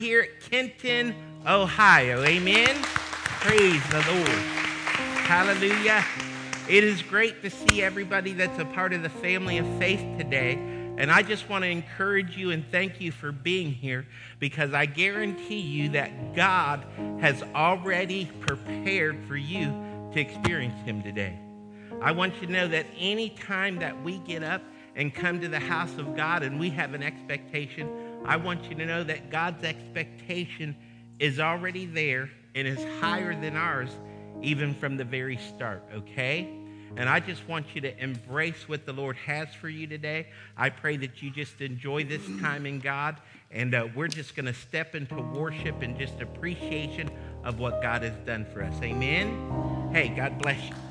here at Kenton, Ohio. Amen. Praise the Lord. Hallelujah. It is great to see everybody that's a part of the family of faith today. And I just want to encourage you and thank you for being here, because I guarantee you that God has already prepared for you to experience Him today. I want you to know that any time that we get up and come to the house of God and we have an expectation, I want you to know that God's expectation is already there and is higher than ours, even from the very start, okay? And I just want you to embrace what the Lord has for you today. I pray that you just enjoy this time in God, and we're just going to step into worship and just appreciation of what God has done for us. Amen? Hey, God bless you.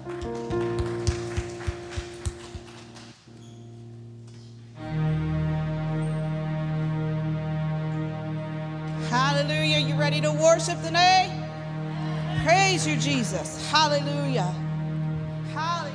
Hallelujah. You ready to worship today? Praise you, Jesus. Hallelujah. Hallelujah.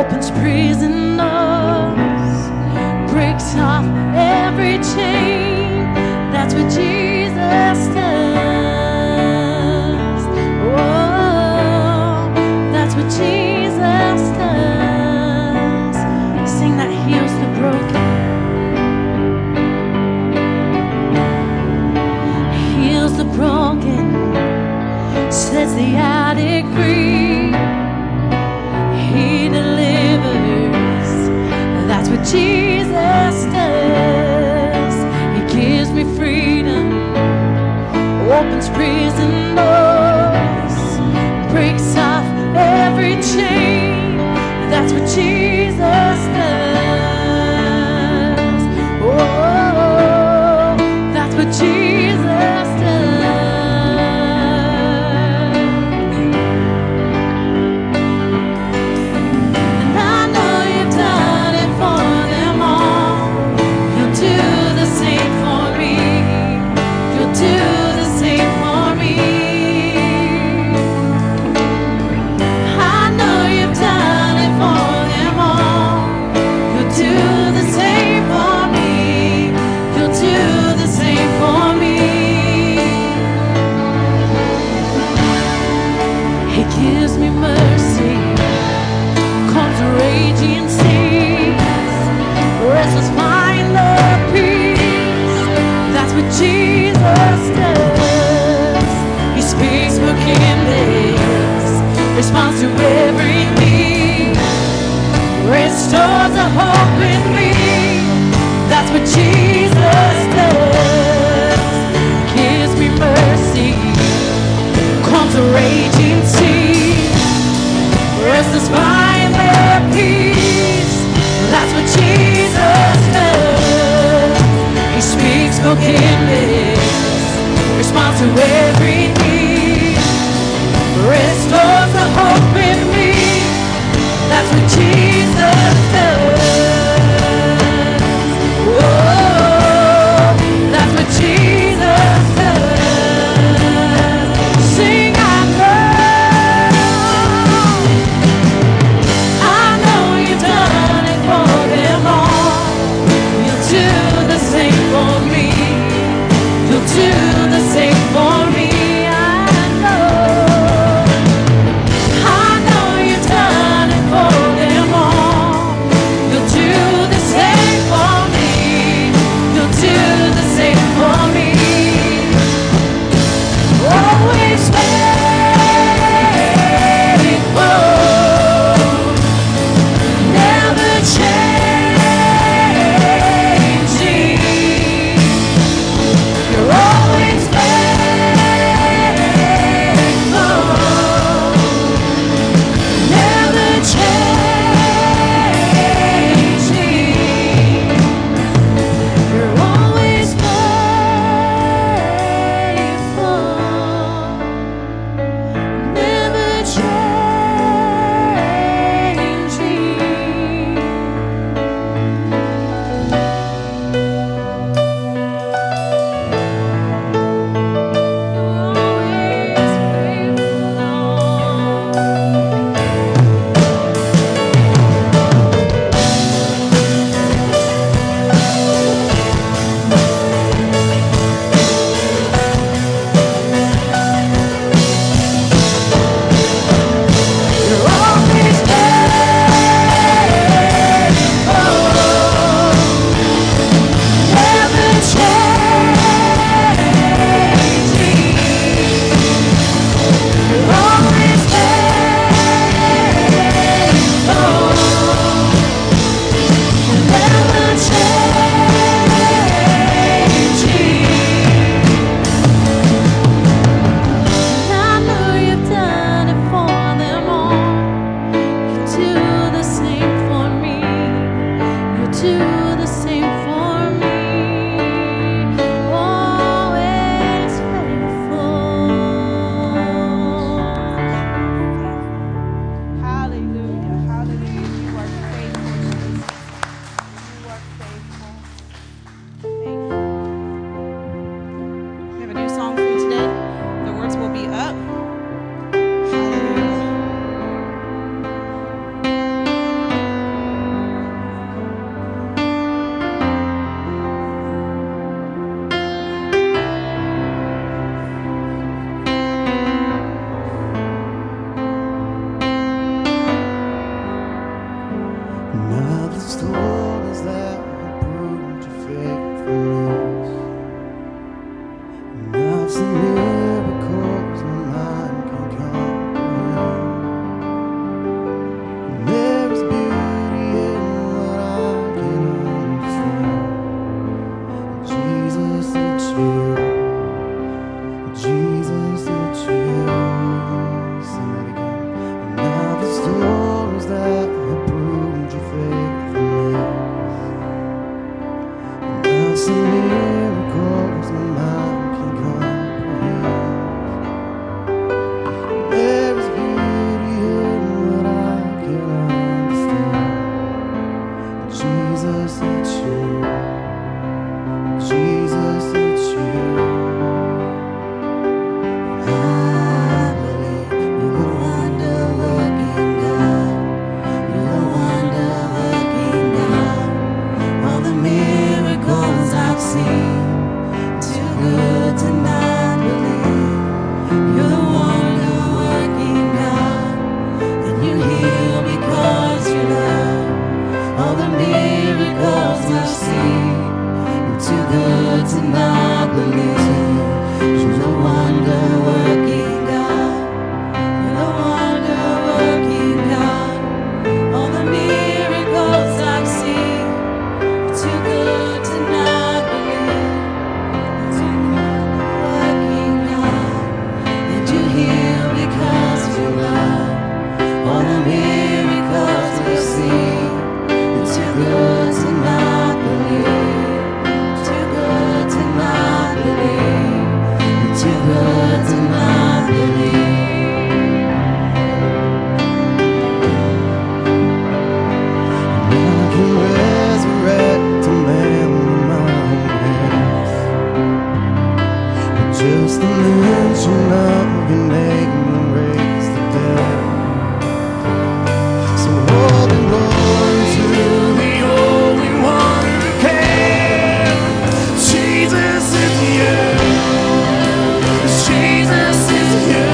opens prison doors, breaks off every chain. That's what Jesus does. Oh, that's what Jesus does. Sing that heals the broken, heals the broken, sets the addict free. He delivers. That's what Jesus does. He gives me freedom, opens prison doors, breaks off every chain. That's what Jesus does. Oh, that's what Jesus does. And I know you've done it for them all. You'll do the same for me. You'll do the same for me. I know you've done it for them all. You'll do the same for me. You'll do the same for me. He gives me mercy, calms raging seas, restless mind of peace. That's what Jesus does. He speaks forgiveness, responds to every need, restores the hope in me. That's what Jesus does. Gives me mercy, calms the raging sea, restless mind their peace. That's what Jesus does. He speaks forgiveness, responds to every need, restores the hope in me. That's what Jesus does. Oh, that's what Jesus does. Sing, I know you've done it for them all. You'll do the same for me. You'll do the same for me. the miracles we'll see. You're too good to not believe. Too good to not believe. You're too good to not believe. Just the mention of your name will raise the dead. So holy Lord, to the only one who can. Jesus is you. Jesus is you.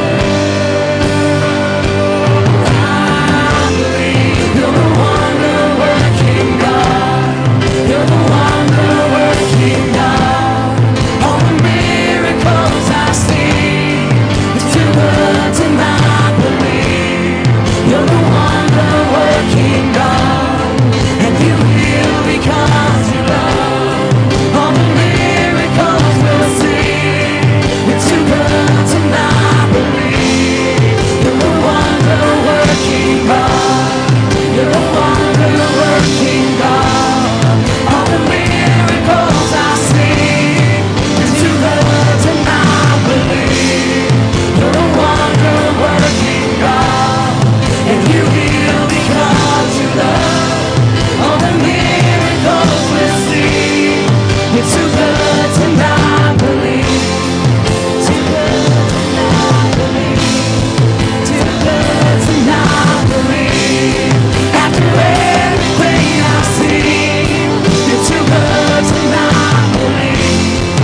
I believe you're the wonder-working God. You're the wonder-working God. All the miracles I see, it's too good to not believe. You're the wonder-working God, and you will because you love. All the miracles we'll see, it's too good to not believe. You're the wonder-working God. You're the wonder-working God. All the miracles I see, it's too good to not believe. You're the wonder-working God, and you will because you love. All the miracles we'll see, it's too good to not believe. Too good to not believe. Too good to not believe. After everything I've seen, it's too good to not believe.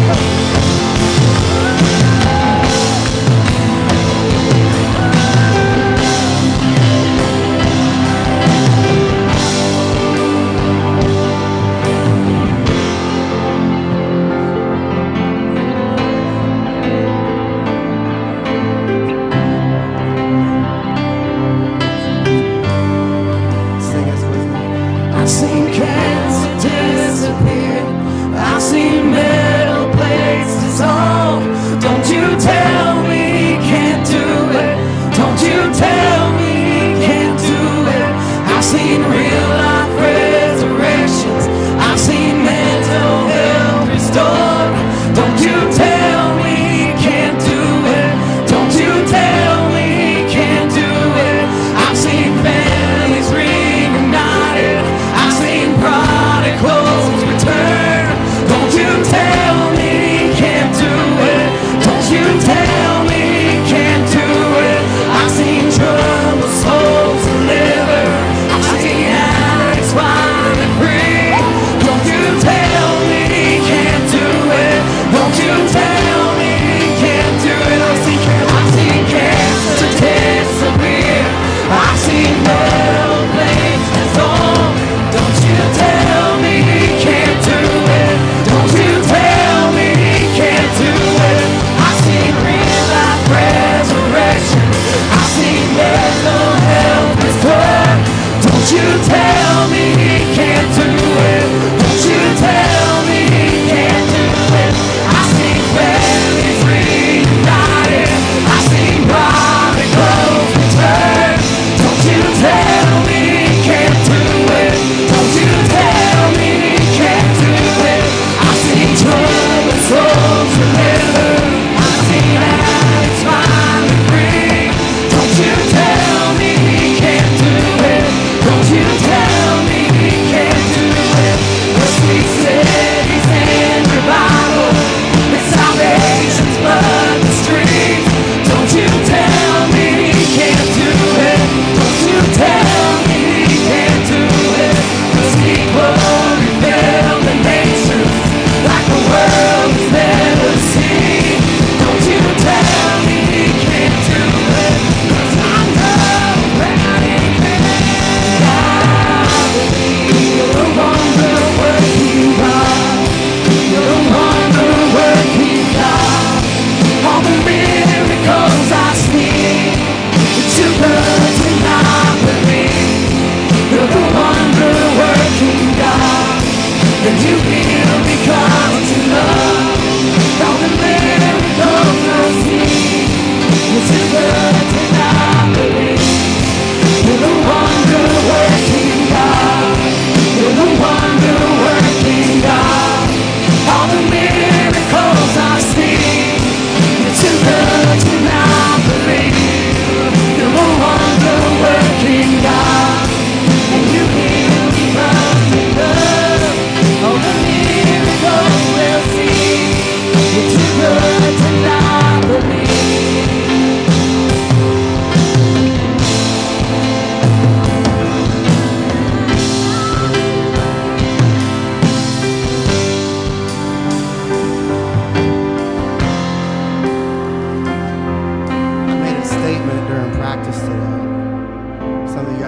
Sing this with me. I've seen cancer disappear. I've seen metal plates dissolve. Don't you tell me he can't do it. Don't you tell me he can't do it. I've seen real life resurrections. I've seen mental health restored. Don't you tell me he can't do it. Don't you tell me he can't do it. I've seen families reunited. I've seen prodigals return. Don't you tell me he can't do it. Don't you tell me he can't do it. I've seen troubled souls deliver. I've seen addicts finally free. Don't you tell me he can't do it. Don't you tell me he can't do it. I've seen cancer disappear. I've seen metal plates dissolve. Don't you tell me he can't do it. Don't you tell me he can't do it. I've seen real life resurrection. I've seen mental health restored. Don't you tell me he can't do it. Don't you tell me he can't do it. I've seen families reunited. I've seen prodigals return. Don't you tell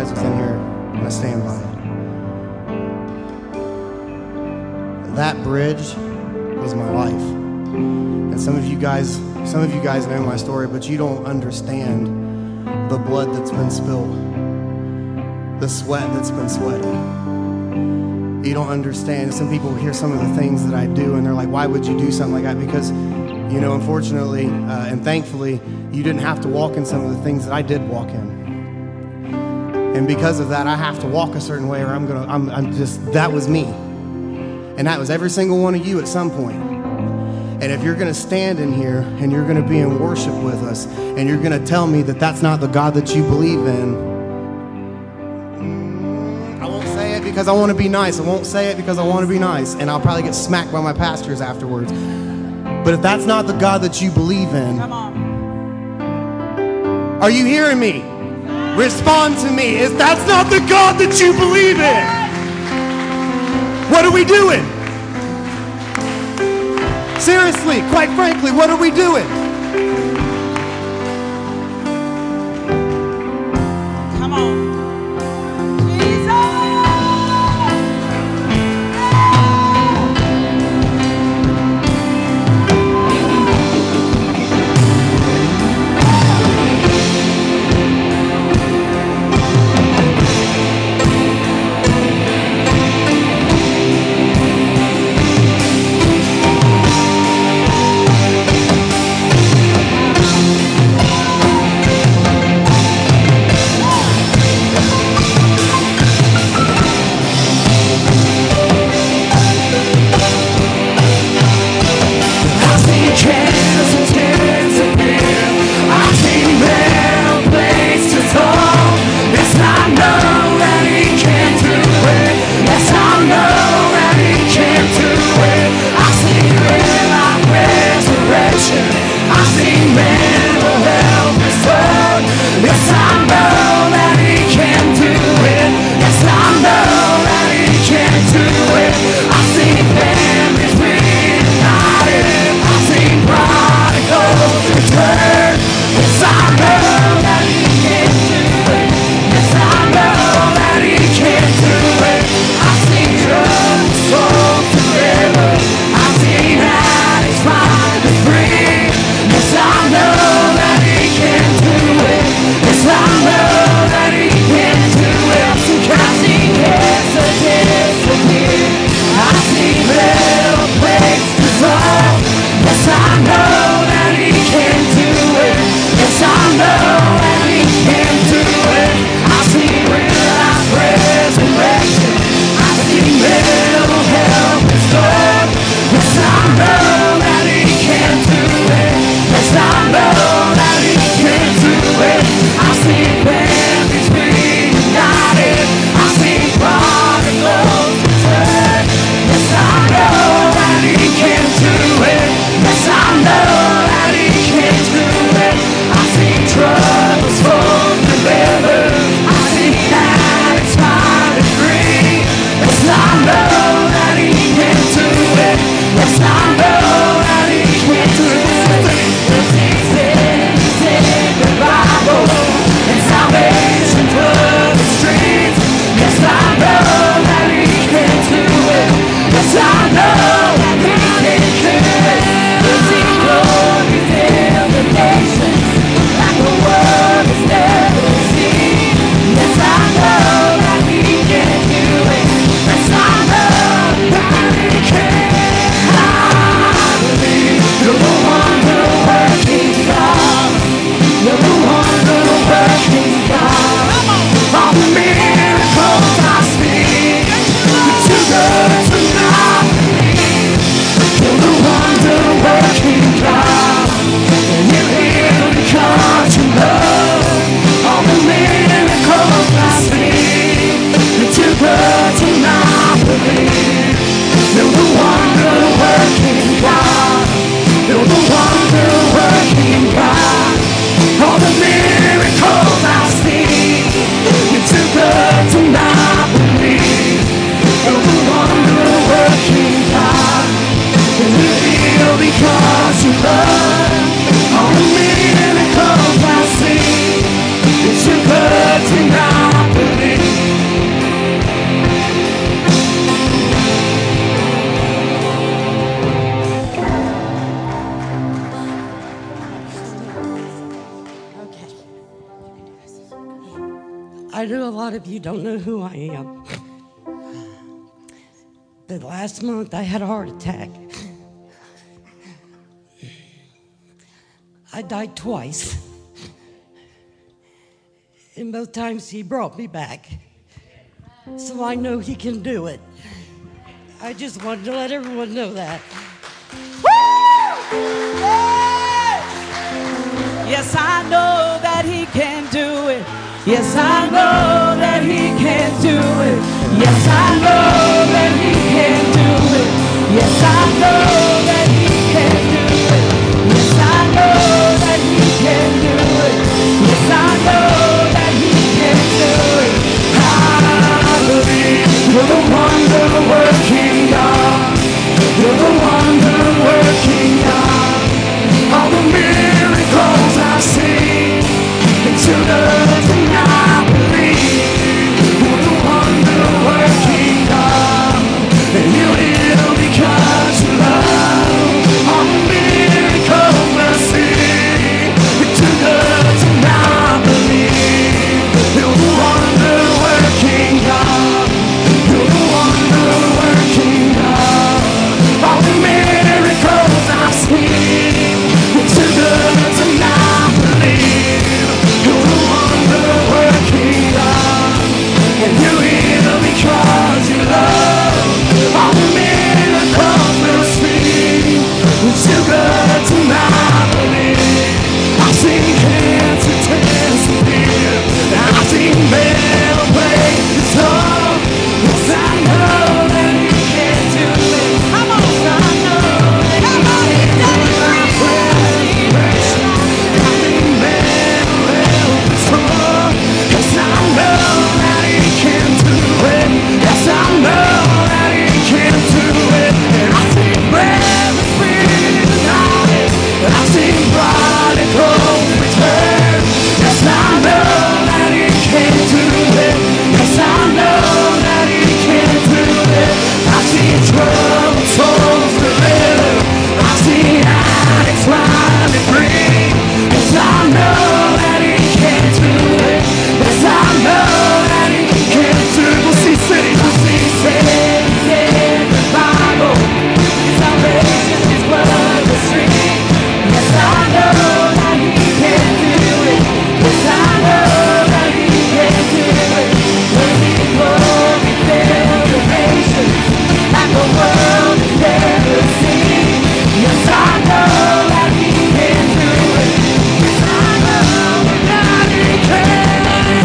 guys was in here, I'm gonna stand by it. That bridge was my life. And some of you guys know my story, but you don't understand the blood that's been spilled, the sweat that's been sweated. You don't understand. Some people hear some of the things that I do and they're like, why would you do something like that? Because, unfortunately and thankfully, you didn't have to walk in some of the things that I did walk in. And because of that, I have to walk a certain way or that was me. And that was every single one of you at some point. And if you're going to stand in here and you're going to be in worship with us and you're going to tell me that that's not the God that you believe in, I won't say it because I want to be nice. I won't say it because I want to be nice. And I'll probably get smacked by my pastors afterwards. But if that's not the God that you believe in, Come on. Are you hearing me? Respond to me. If that's not the God that you believe in, what are we doing? Seriously, quite frankly, what are we doing? Come on. Jesus! know a lot of you don't know who I am. But last month I had a heart attack. I died twice. And both times he brought me back. So I know he can do it. I just wanted to let everyone know that. Yes, I know that he can do it. Yes, I know that he can do it. Yes, I know that he can do it. Yes, I know that he can do it. Yes, I know that he can do it. Yes, I know that he can do it. I believe you're the wonder-working God. You're the wonder-working God. All the miracles I've seen, it's too good to not believe. You're the wonder-working God, and you will because you love. All the miracles I see, it's too good to not believe. You're the wonder-working God. You're the wonder-working God. All the miracles I've seen, it's too good to not believe. You're the wonder-working God, and you will because you love. All the miracles we'll see, it's too good to not believe. I've seen cancer disappear, I've seen metal places fall. Yes, I know that he can do it. Come on, I know that he can do it. My resurrection, I've seen metal places fall. Yes, I know that he can do it. Yes, I know that he can do it. And I've seen brothers reunited, I've seen prodigals return. Yes, I know that he can do it. Yes, I know that he can do it. I've seen troubled souls delivered. I've seen addicts finally free. Yes, I know that he can do it. Yes, I know that he can do it. We'll see cities, we'll see cities in the Bible. Salvation, his blood was free. Yes, I know that he can do it. Yes, I know that he can do it. When he glory filled the nations like the world has never seen. Yes, I know that he can do it. Yes, I know that he can.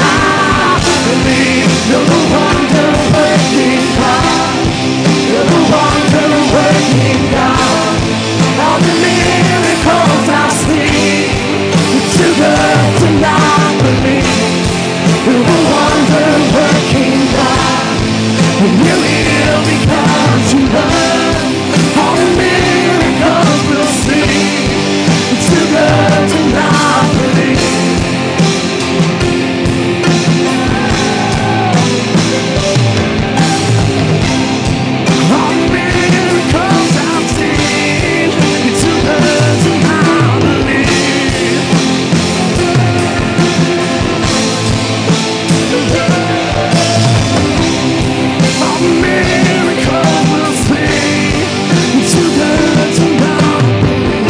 I believe you're the wonder-working God. You're the wonder-working God. All the miracles I see, it's too good to not believe. You're the wonder-working God, and you will because you love. All the miracles we'll see, it's too good to not believe. All the miracles I've seen, it's too good to not believe. All the miracles we'll see, it's too good to not believe.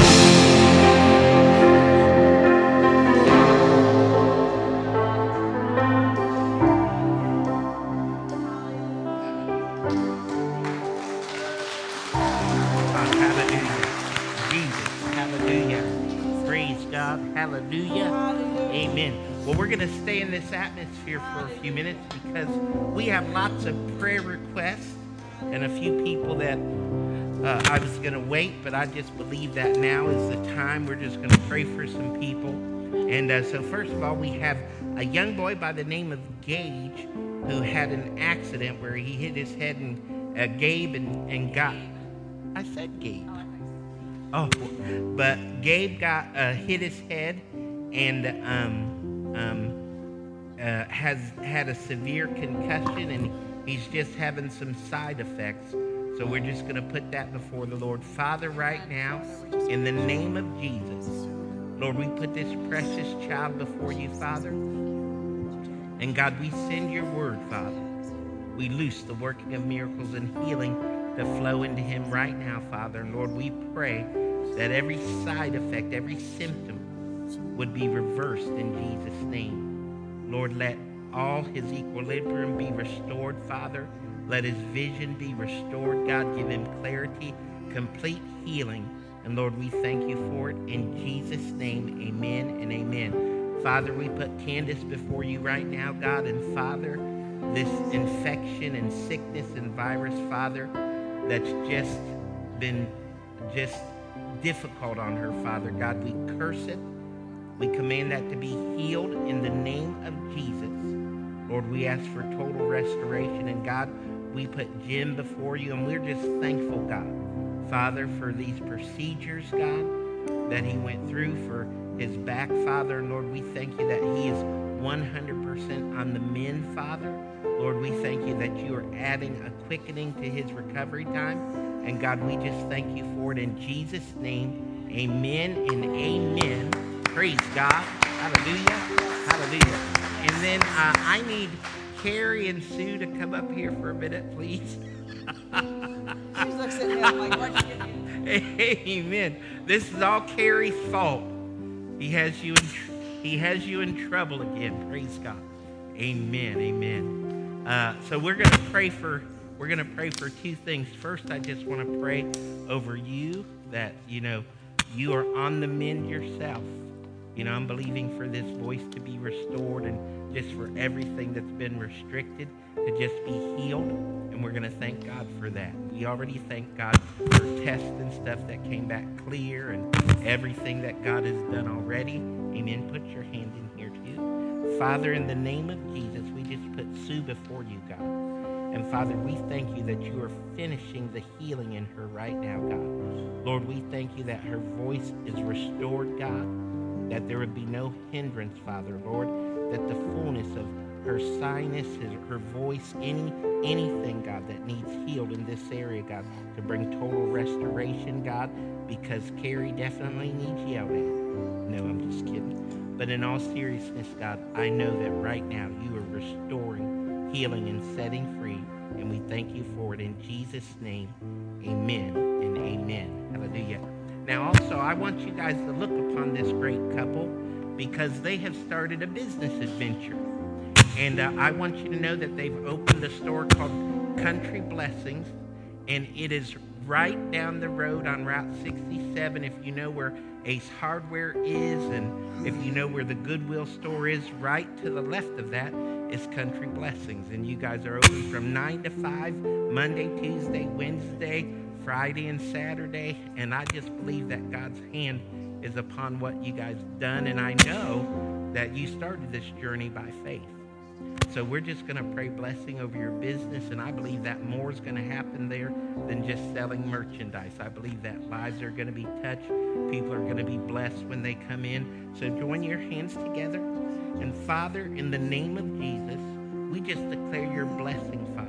Hallelujah. Jesus. Hallelujah. Praise God. Hallelujah. Amen. Well, we're going to stay in this atmosphere for a few minutes because we have lots of prayer requests and a few people that I was going to wait, but I just believe that now is the time. We're just going to pray for some people. And so first of all, we have a young boy by the name of Gage who had an accident where he hit his head and Gabe and got... I said Gabe. Oh, but Gabe got hit his head and has had a severe concussion, and he's just having some side effects. So we're just going to put that before the Lord. Father, right now, in the name of Jesus, Lord, we put this precious child before you, Father. And God, we send your word, Father. We loose the working of miracles and healing to flow into him right now, Father. And Lord, we pray that every side effect, every symptom would be reversed in Jesus' name. Lord, let all his equilibrium be restored, Father. Let his vision be restored. God, give him clarity, complete healing. And Lord, we thank you for it. In Jesus' name, amen and amen. Father, we put Candace before you right now, God. And Father, this infection and sickness and virus, Father, that's just been difficult on her, Father. God, we curse it. We command that to be healed in the name of Jesus. Lord, we ask for total restoration. And God, we put Jim before you, and we're just thankful, God, Father, for these procedures, God, that he went through for his back, Father. And Lord, we thank you that he is 100% on the mend, Father. Lord, we thank you that you are adding a quickening to his recovery time. And God, we just thank you for it in Jesus' name. Amen and amen. Praise God. Hallelujah. Hallelujah. And then I need Carrie and Sue to come up here for a minute, please. She looks at him like, what you doing? Amen. This is all Carrie's fault. He has you in trouble again. Praise God. Amen. Amen. So we're gonna pray for two things. First, I just want to pray over you that you are on the mend yourself. I'm believing for this voice to be restored and just for everything that's been restricted to just be healed. And we're going to thank God for that. We already thank God for tests and stuff that came back clear and everything that God has done already. Amen. Put your hand in here too. Father, in the name of Jesus, we just put Sue before you, God. And Father, we thank you that you are finishing the healing in her right now, God. Lord, we thank you that her voice is restored, God. That there would be no hindrance, Father, Lord, that the fullness of her sinus, her voice, anything, God, that needs healed in this area, God, to bring total restoration, God, because Carrie definitely needs yelled at. No, I'm just kidding. But in all seriousness, God, I know that right now you are restoring, healing, and setting free, and we thank you for it in Jesus' name. Amen and amen. Hallelujah. Now, also, I want you guys to look upon this great couple because they have started a business adventure. And I want you to know that they've opened a store called Country Blessings, and it is right down the road on Route 67. If you know where Ace Hardware is, and if you know where the Goodwill store is, right to the left of that is Country Blessings. And you guys are open from 9 to 5, Monday, Tuesday, Wednesday, Friday and Saturday, and I just believe that God's hand is upon what you guys done, and I know that you started this journey by faith. So we're just going to pray blessing over your business, and I believe that more is going to happen there than just selling merchandise. I believe that lives are going to be touched. People are going to be blessed when they come in. So join your hands together, and Father, in the name of Jesus, we just declare your blessing, Father,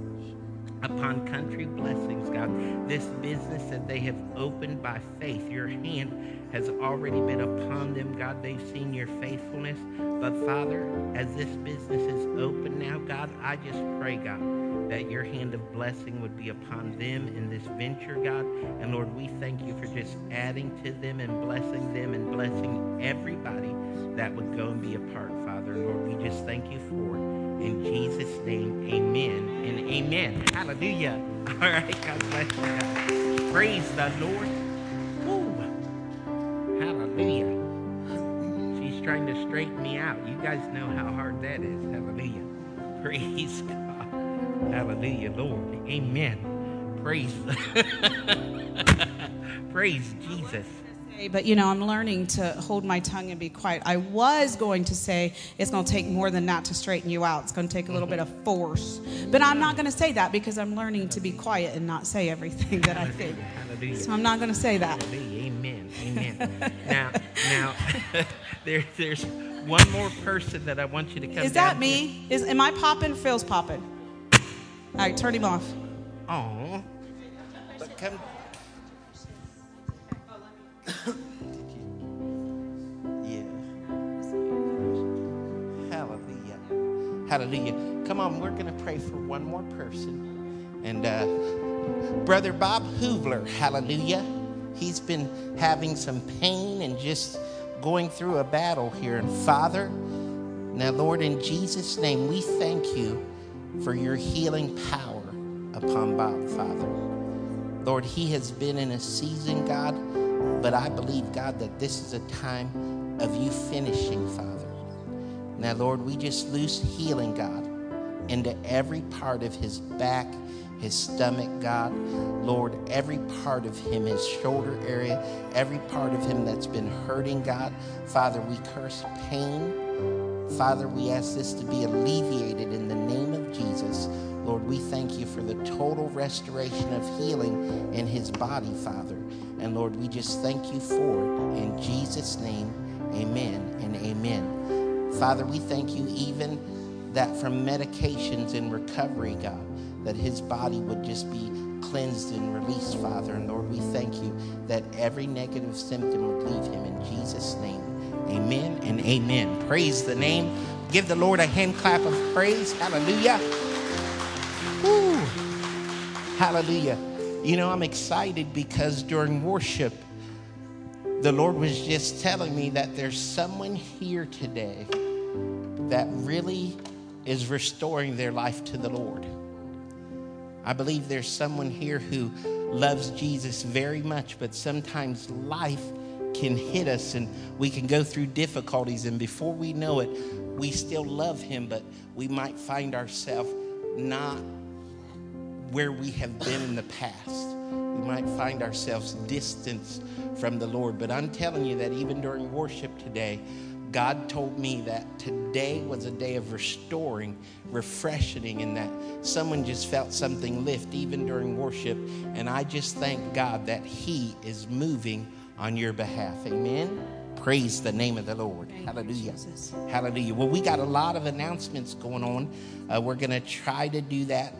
upon Country Blessings, God. This business that they have opened by faith, your hand has already been upon them, God. They've seen your faithfulness. But Father, as this business is open now, God, I just pray, God, that your hand of blessing would be upon them in this venture, God. And Lord, we thank you for just adding to them and blessing everybody that would go and be a part, Father. Lord, we just thank you for it. In Jesus' name, amen and amen. Hallelujah. All right, God bless you guys. Praise the Lord. Woo. Hallelujah. She's trying to straighten me out. You guys know how hard that is. Hallelujah. Praise God. Hallelujah, Lord. Amen. Praise. Praise Jesus. But I'm learning to hold my tongue and be quiet. I was going to say it's going to take more than that to straighten you out. It's going to take a little bit of force. But I'm not going to say that because I'm learning to be quiet and not say everything that I think. Hallelujah. So I'm not going to say that. Hallelujah. Amen. Amen. now there's one more person that I want you to come. Is that me? Am I popping? Phil's popping. All right, turn him off. Oh. But come. Yeah. Hallelujah. Hallelujah. Come on, we're going to pray for one more person. And Brother Bob Hoovler, hallelujah. He's been having some pain and just going through a battle here. And Father, now, Lord, in Jesus' name, we thank you for your healing power upon Bob, Father. Lord, he has been in a season, God, but I believe, God, that this is a time of you finishing, Father. Now, Lord, we just loose healing, God, into every part of his back, his stomach, God. Lord, every part of him, his shoulder area, every part of him that's been hurting, God. Father, we curse pain. Father, we ask this to be alleviated in the name of Jesus. Lord, we thank you for the total restoration of healing in his body, Father. And Lord, we just thank you for it. In Jesus' name, amen and amen. Father, we thank you even that from medications in recovery, God, that his body would just be cleansed and released, Father. And Lord, we thank you that every negative symptom would leave him in Jesus' name. Amen and amen. Praise the name. Give the Lord a hand clap of praise. Hallelujah. Woo. Hallelujah. You know, I'm excited because during worship, the Lord was just telling me that there's someone here today that really is restoring their life to the Lord. I believe there's someone here who loves Jesus very much, but sometimes life can hit us and we can go through difficulties, and before we know it, we still love him, but we might find ourselves not where we have been in the past. We might find ourselves distanced from the Lord. But I'm telling you that even during worship today, God told me that today was a day of restoring, refreshing, and that someone just felt something lift even during worship. And I just thank God that he is moving on your behalf. Amen. Praise the name of the Lord. Hallelujah. Hallelujah. Well, we got a lot of announcements going on. We're going to try to do that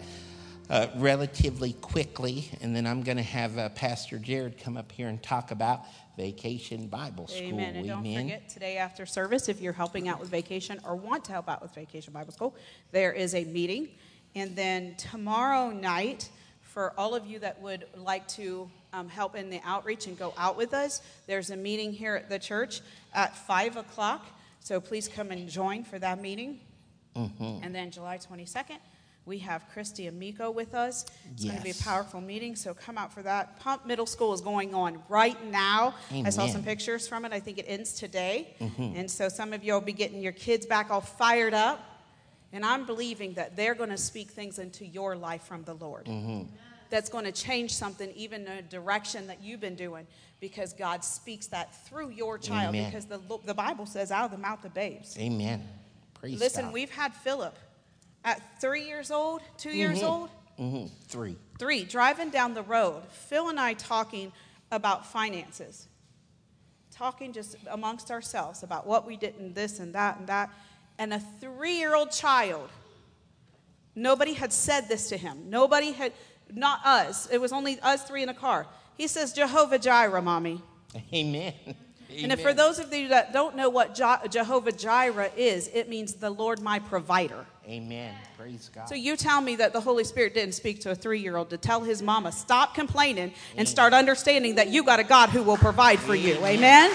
relatively quickly, and then I'm going to have Pastor Jared come up here and talk about Vacation Bible School. Amen. And don't forget, today after service, if you're helping out with Vacation or want to help out with Vacation Bible School, there is a meeting. And then tomorrow night, for all of you that would like to help in the outreach and go out with us, there's a meeting here at the church at 5 o'clock. So please come and join for that meeting. Mm-hmm. And then July 22nd, we have Christy Amico with us. It's going to be a powerful meeting, so come out for that. Pump Middle School is going on right now. Amen. I saw some pictures from it. I think it ends today. Mm-hmm. And so some of you will be getting your kids back all fired up. And I'm believing that they're going to speak things into your life from the Lord. Mm-hmm. That's going to change something, even in a direction that you've been doing, because God speaks that through your child. Amen. Because the Bible says, out of the mouth of babes. Amen. Praise Listen, God. We've had Philip at 3 years old, 2 years old? Mm-hmm. Three, driving down the road. Phil and I talking about finances. Talking just amongst ourselves about what we did and this and that and that. And a 3-year-old child, nobody had said this to him. Nobody had, not us. It was only us three in a car. He says, Jehovah Jireh, Mommy. Amen. And if for those of you that don't know what Jehovah Jireh is, it means the Lord my provider. Amen. Praise God. So you tell me that the Holy Spirit didn't speak to a 3-year-old to tell his mama, stop complaining and start understanding that you got a God who will provide for you. Amen?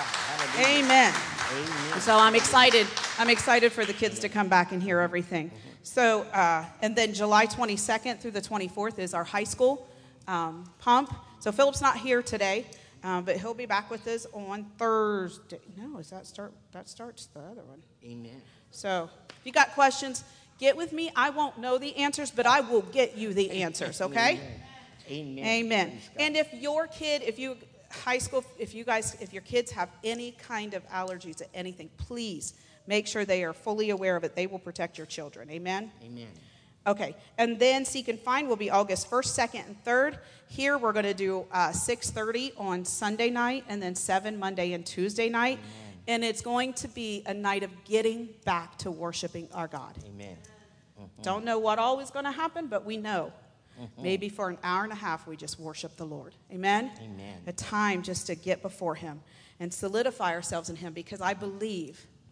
Amen. Amen. So I'm excited. I'm excited for the kids to come back and hear everything. So, and then July 22nd through the 24th is our high school pump. So Philip's not here today. But he'll be back with us on Thursday. No, that starts the other one. Amen. So if you got questions, get with me. I won't know the answers, but I will get you the answers, okay? Amen. Amen. And if your kid, if your kids have any kind of allergies to anything, please make sure they are fully aware of it. They will protect your children. Amen? Amen. Okay, and then Seek and Find will be August 1st, 2nd, and 3rd. Here we're going to do 6:30 on Sunday night and then 7 Monday and Tuesday night. Amen. And it's going to be a night of getting back to worshiping our God. Amen. Mm-hmm. Don't know what all is going to happen, but we know. Mm-hmm. Maybe for an hour and a half we just worship the Lord. Amen? Amen. A time just to get before him and solidify ourselves in him, because I believe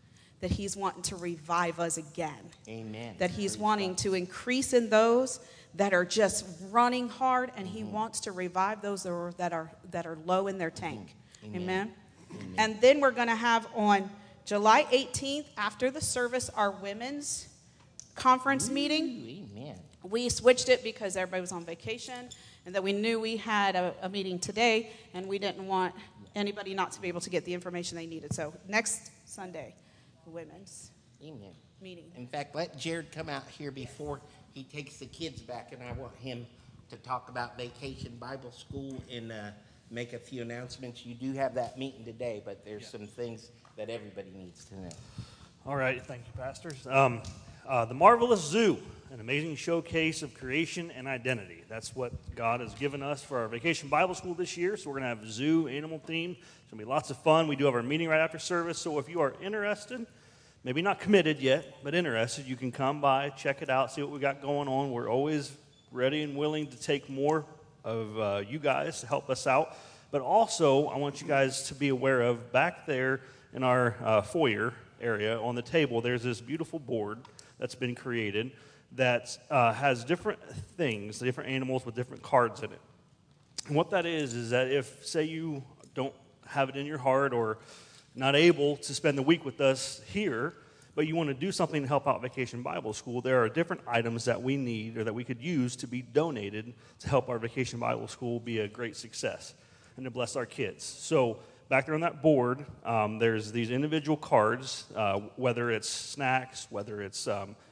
that he's wanting to revive us again. Amen. That he's Praise wanting God. to increase in those that are just running hard, and he wants to revive those that are low in their tank. Amen. And then we're going to have on July 18th, after the service, our women's conference meeting. Amen. We switched it because everybody was on vacation, and that we knew we had a meeting today, and we didn't want anybody not to be able to get the information they needed. So next Sunday, the women's Amen. meeting. In fact, let Jared come out here before he takes the kids back, and I want him to talk about Vacation Bible School and make a few announcements. You do have that meeting today, but there's some things that everybody needs to know. All right, thank you, pastors. The Marvelous Zoo, an amazing showcase of creation and identity. That's what God has given us for our Vacation Bible School this year. So we're going to have a zoo, animal theme. It's going to be lots of fun. We do have our meeting right after service. So if you are interested, maybe not committed yet, but interested, you can come by, check it out, see what we got going on. We're always ready and willing to take more of you guys to help us out. But also, I want you guys to be aware of back there in our foyer area on the table, there's this beautiful board that's been created that has different things, different animals with different cards in it. And what that is that if, say, you don't have it in your heart or not able to spend the week with us here, but you want to do something to help out Vacation Bible School, there are different items that we need or that we could use to be donated to help our Vacation Bible School be a great success and to bless our kids. So back there on that board, there's these individual cards, whether it's snacks, whether it's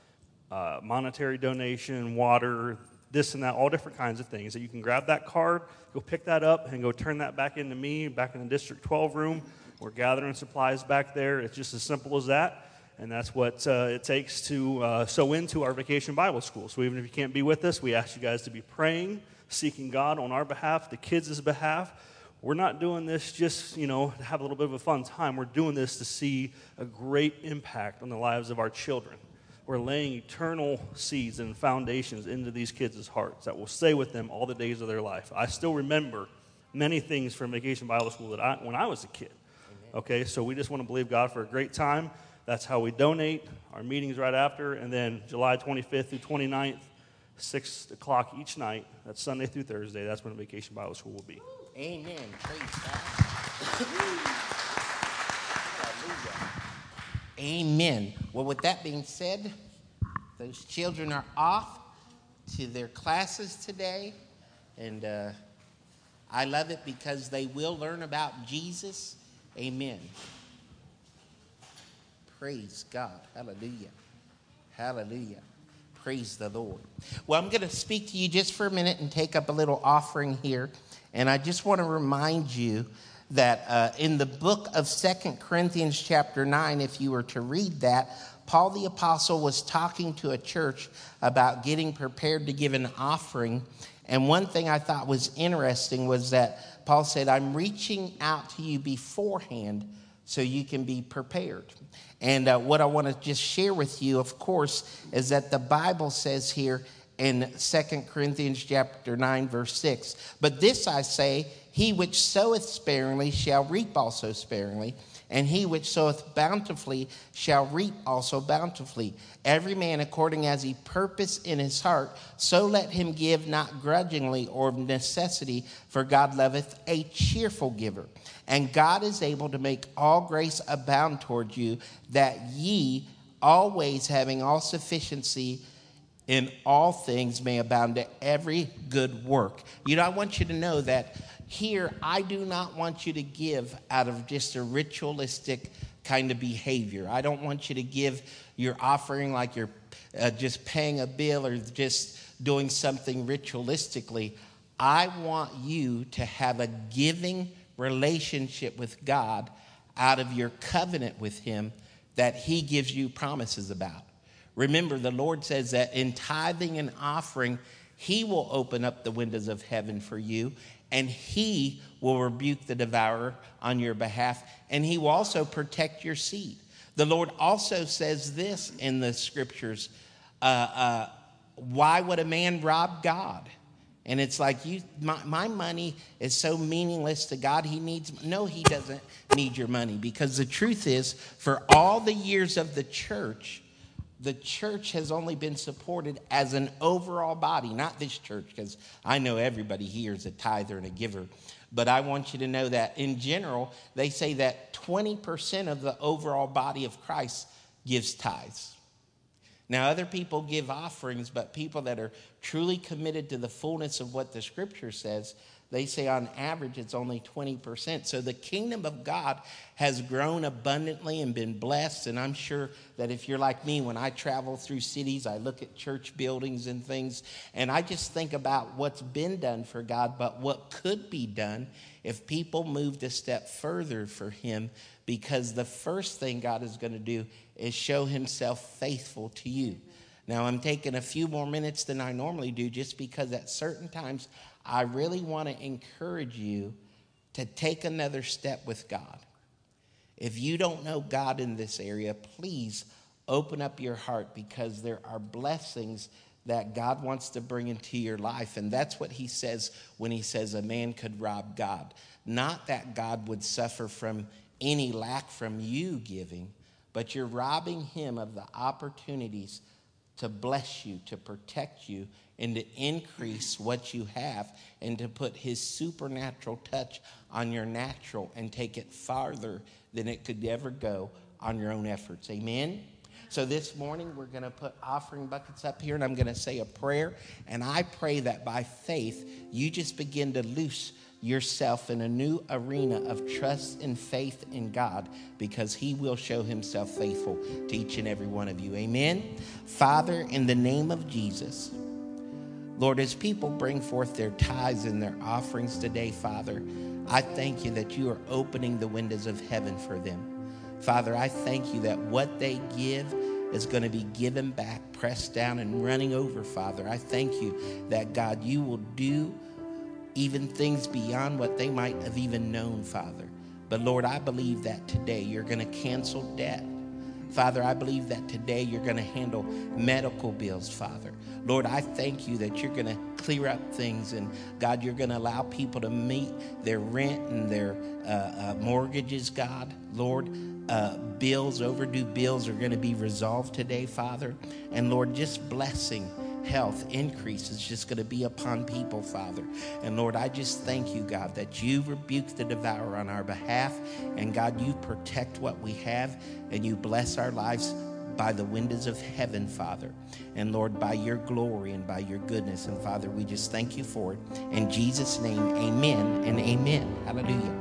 monetary donation, water, this and that, all different kinds of things. That you can grab that card, go pick that up, and go turn that back into me, back in the District 12 room. We're gathering supplies back there. It's just as simple as that. And that's what it takes to sow into our Vacation Bible School. So even if you can't be with us, we ask you guys to be praying, seeking God on our behalf, the kids' behalf. We're not doing this just, to have a little bit of a fun time. We're doing this to see a great impact on the lives of our children. We're laying eternal seeds and foundations into these kids' hearts that will stay with them all the days of their life. I still remember many things from Vacation Bible School that when I was a kid. Okay, so we just want to believe God for a great time. That's how we donate. Our meeting's right after. And then July 25th through 29th, 6 o'clock each night. That's Sunday through Thursday. That's when Vacation Bible School will be. Amen. Praise God. Amen. Well, with that being said, those children are off to their classes today. And I love it because they will learn about Jesus. Amen. Praise God. Hallelujah. Hallelujah. Praise the Lord. Well, I'm going to speak to you just for a minute and take up a little offering here. And I just want to remind you that in the book of 2 Corinthians chapter 9, if you were to read that, Paul the Apostle was talking to a church about getting prepared to give an offering. And one thing I thought was interesting was that Paul said, I'm reaching out to you beforehand so you can be prepared. And what I want to just share with you, of course, is that the Bible says here in 2 Corinthians chapter 9, verse 6, but this I say, he which soweth sparingly shall reap also sparingly, and he which soweth bountifully shall reap also bountifully. Every man according as he purpose in his heart, so let him give not grudgingly or of necessity, for God loveth a cheerful giver. And God is able to make all grace abound toward you, that ye always having all sufficiency in all things may abound to every good work. I want you to know that here, I do not want you to give out of just a ritualistic kind of behavior. I don't want you to give your offering like you're just paying a bill or just doing something ritualistically. I want you to have a giving relationship with God out of your covenant with him that he gives you promises about. Remember, the Lord says that in tithing and offering, he will open up the windows of heaven for you, and he will rebuke the devourer on your behalf, and he will also protect your seed. The Lord also says this in the scriptures, why would a man rob God? And it's like, my money is so meaningless to God. No, he doesn't need your money. Because the truth is, for all the years of the church has only been supported as an overall body. Not this church, because I know everybody here is a tither and a giver. But I want you to know that in general, they say that 20% of the overall body of Christ gives tithes. Now, other people give offerings, but people that are truly committed to the fullness of what the scripture says, they say on average it's only 20%. So the kingdom of God has grown abundantly and been blessed. And I'm sure that if you're like me, when I travel through cities, I look at church buildings and things, and I just think about what's been done for God, but what could be done if people moved a step further for him. Because the first thing God is going to do is show himself faithful to you. Now, I'm taking a few more minutes than I normally do, just because at certain times I really want to encourage you to take another step with God. If you don't know God in this area, please open up your heart, because there are blessings that God wants to bring into your life. And that's what he says when he says a man could rob God. Not that God would suffer from any lack from you giving, but you're robbing him of the opportunities to bless you, to protect you, and to increase what you have, and to put his supernatural touch on your natural and take it farther than it could ever go on your own efforts. Amen? So this morning we're going to put offering buckets up here, and I'm going to say a prayer, and I pray that by faith you just begin to loose yourself in a new arena of trust and faith in God, because he will show himself faithful to each and every one of you. Amen. Father, in the name of Jesus, Lord, as people bring forth their tithes and their offerings today, Father, I thank you that you are opening the windows of heaven for them. Father, I thank you that what they give is going to be given back, pressed down and running over, Father. I thank you that, God, you will do even things beyond what they might have even known, Father. But Lord, I believe that today you're going to cancel debt. Father, I believe that today you're going to handle medical bills, Father. Lord, I thank you that you're going to clear up things, and God, you're going to allow people to meet their rent and their mortgages, God. Lord, bills, overdue bills are going to be resolved today, Father. And Lord, just blessing, health, increase is just going to be upon people, Father. And Lord, I just thank you, God, that you rebuke the devourer on our behalf. And God, you protect what we have, and you bless our lives by the windows of heaven, Father. And Lord, by your glory and by your goodness. And Father, we just thank you for it. In Jesus' name, amen and amen. Hallelujah.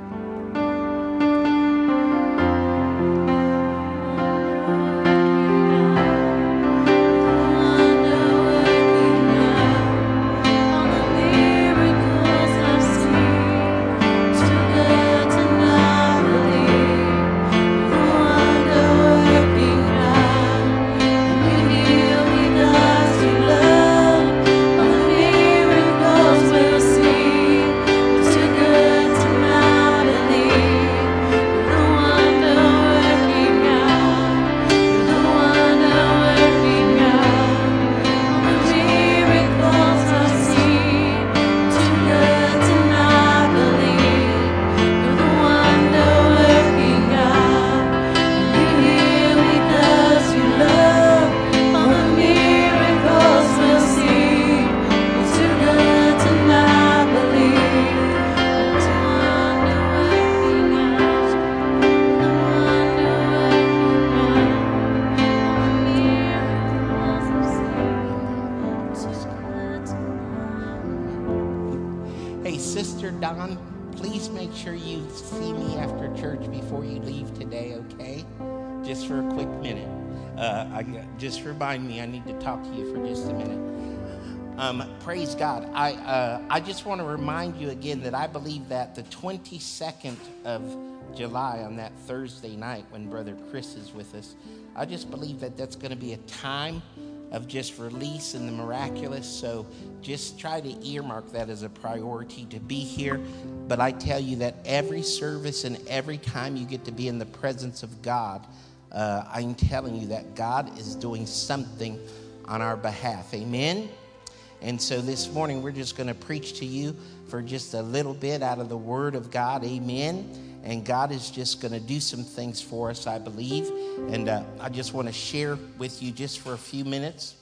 Sister Don, please make sure you see me after church before you leave today, okay? Just for a quick minute. Just remind me, I need to talk to you for just a minute. Praise God. I just want to remind you again that I believe that the 22nd of July, on that Thursday night when Brother Chris is with us, I just believe that that's going to be a time of just release in the miraculous. So just try to earmark that as a priority to be here. But I tell you that every service and every time you get to be in the presence of God, I'm telling you that God is doing something on our behalf. Amen. And so this morning we're just going to preach to you for just a little bit out of the Word of God. Amen. And God is just going to do some things for us, I believe. And I just want to share with you just for a few minutes.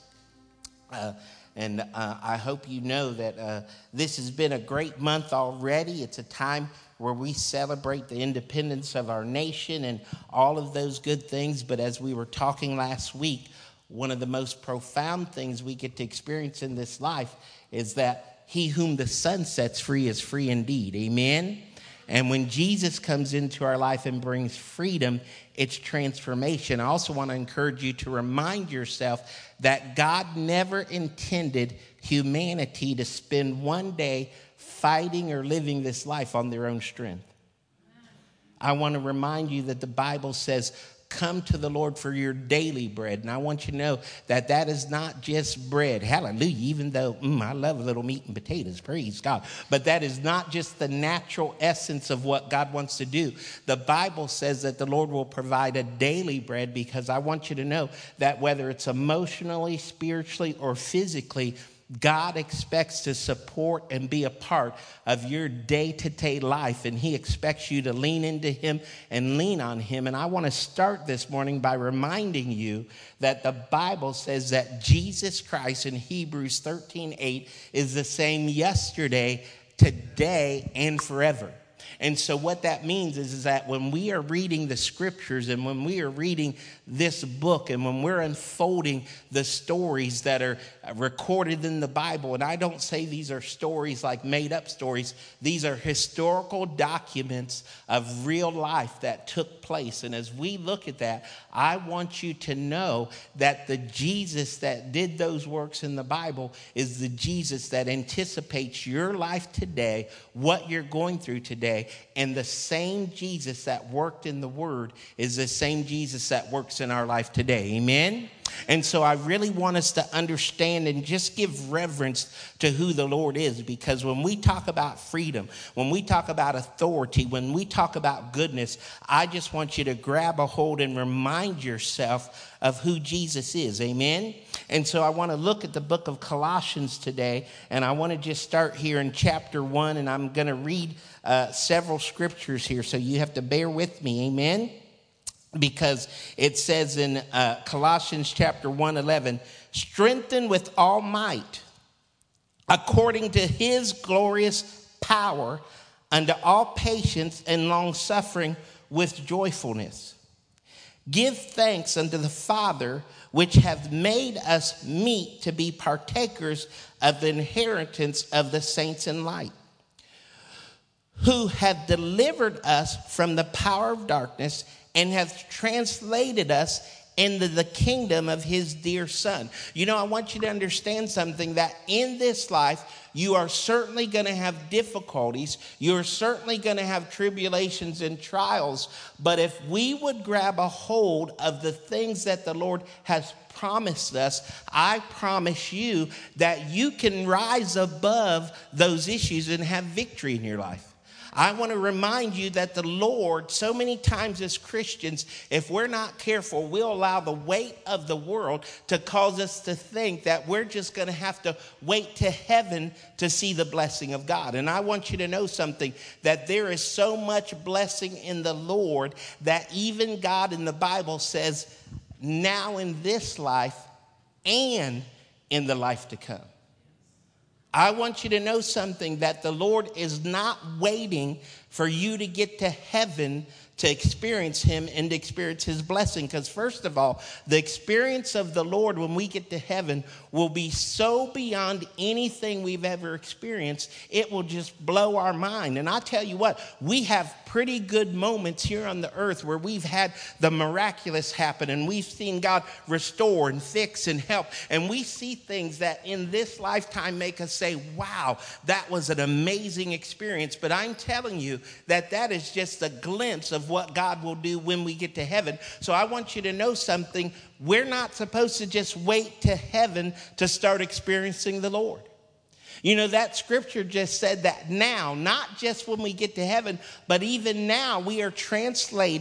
And I hope you know that this has been a great month already. It's a time where we celebrate the independence of our nation and all of those good things. But as we were talking last week, one of the most profound things we get to experience in this life is that he whom the Son sets free is free indeed. Amen? And when Jesus comes into our life and brings freedom, it's transformation. I also want to encourage you to remind yourself that God never intended humanity to spend one day fighting or living this life on their own strength. I want to remind you that the Bible says, come to the Lord for your daily bread. And I want you to know that that is not just bread. Hallelujah. Even though I love a little meat and potatoes. Praise God. But that is not just the natural essence of what God wants to do. The Bible says that the Lord will provide a daily bread, because I want you to know that whether it's emotionally, spiritually, or physically, God expects to support and be a part of your day-to-day life, and he expects you to lean into him and lean on him. And I want to start this morning by reminding you that the Bible says that Jesus Christ in Hebrews 13:8 is the same yesterday, today, and forever. And so what that means is that when we are reading the scriptures and when we are reading this book and when we're unfolding the stories that are recorded in the Bible, and I don't say these are stories like made up stories, these are historical documents of real life that took place. And as we look at that, I want you to know that the Jesus that did those works in the Bible is the Jesus that anticipates your life today, what you're going through today. And the same Jesus that worked in the Word is the same Jesus that works in our life today. Amen? And so I really want us to understand and just give reverence to who the Lord is, because when we talk about freedom, when we talk about authority, when we talk about goodness, I just want you to grab a hold and remind yourself of who Jesus is. Amen? And so I want to look at the book of Colossians today, and I want to just start here in chapter 1, and I'm going to read several scriptures here, so you have to bear with me. Amen? Because it says in Colossians chapter 1:11, strengthened with all might, according to his glorious power, unto all patience and long suffering with joyfulness. Give thanks unto the Father, which hath made us meet to be partakers of the inheritance of the saints in light, who hath delivered us from the power of darkness and hath translated us into the kingdom of his dear Son. You know, I want you to understand something, that in this life, you are certainly going to have difficulties. You're certainly going to have tribulations and trials. But if we would grab a hold of the things that the Lord has promised us, I promise you that you can rise above those issues and have victory in your life. I want to remind you that the Lord, so many times as Christians, if we're not careful, we'll allow the weight of the world to cause us to think that we're just going to have to wait to heaven to see the blessing of God. And I want you to know something, that there is so much blessing in the Lord that even God in the Bible says, now in this life and in the life to come. I want you to know something, that the Lord is not waiting for you to get to heaven to experience him and to experience his blessing. Because first of all, the experience of the Lord when we get to heaven will be so beyond anything we've ever experienced, it will just blow our mind. And I tell you what, we have pretty good moments here on the earth where we've had the miraculous happen, and we've seen God restore and fix and help. And we see things that in this lifetime make us say, wow, that was an amazing experience. But I'm telling you that that is just a glimpse of what God will do when we get to heaven. So I want you to know something. We're not supposed to just wait to heaven to start experiencing the Lord. You know, that scripture just said that now, not just when we get to heaven, but even now we are translated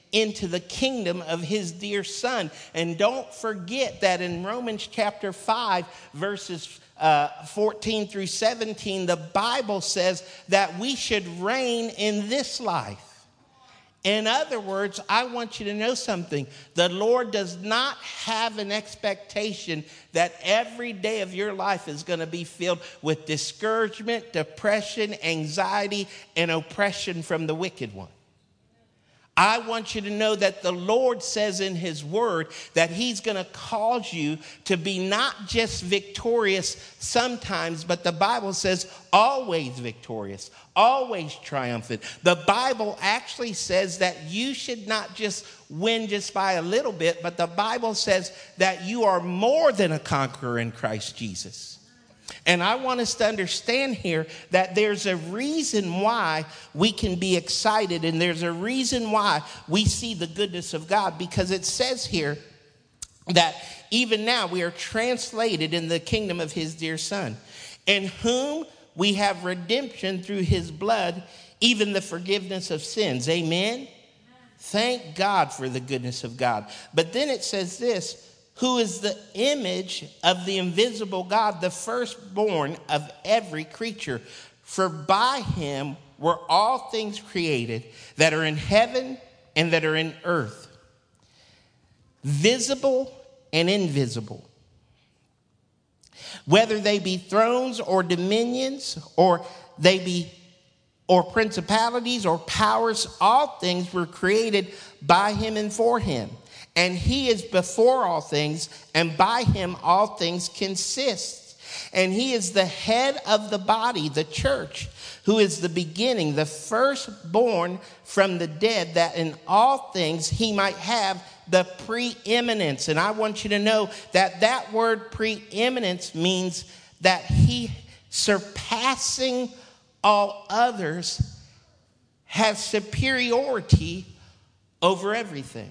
into the kingdom of his dear son. And don't forget that in Romans chapter 5, verses 14 through 17, the Bible says that we should reign in this life. In other words, I want you to know something. The Lord does not have an expectation that every day of your life is going to be filled with discouragement, depression, anxiety, and oppression from the wicked one. I want you to know that the Lord says in his word that he's going to cause you to be not just victorious sometimes, but the Bible says always victorious, always triumphant. The Bible actually says that you should not just win just by a little bit, but the Bible says that you are more than a conqueror in Christ Jesus. And I want us to understand here that there's a reason why we can be excited, and there's a reason why we see the goodness of God, because it says here that even now we are translated in the kingdom of his dear son, in whom we have redemption through his blood, even the forgiveness of sins. Amen? Thank God for the goodness of God. But then it says this, who is the image of the invisible God, the firstborn of every creature. For by him were all things created that are in heaven and that are in earth, visible and invisible. Whether they be thrones or dominions, or principalities or powers, all things were created by him and for him. And he is before all things, and by him all things consist. And he is the head of the body, the church, who is the beginning, the firstborn from the dead, that in all things he might have the preeminence. And I want you to know that that word preeminence means that he, surpassing all others, has superiority over everything.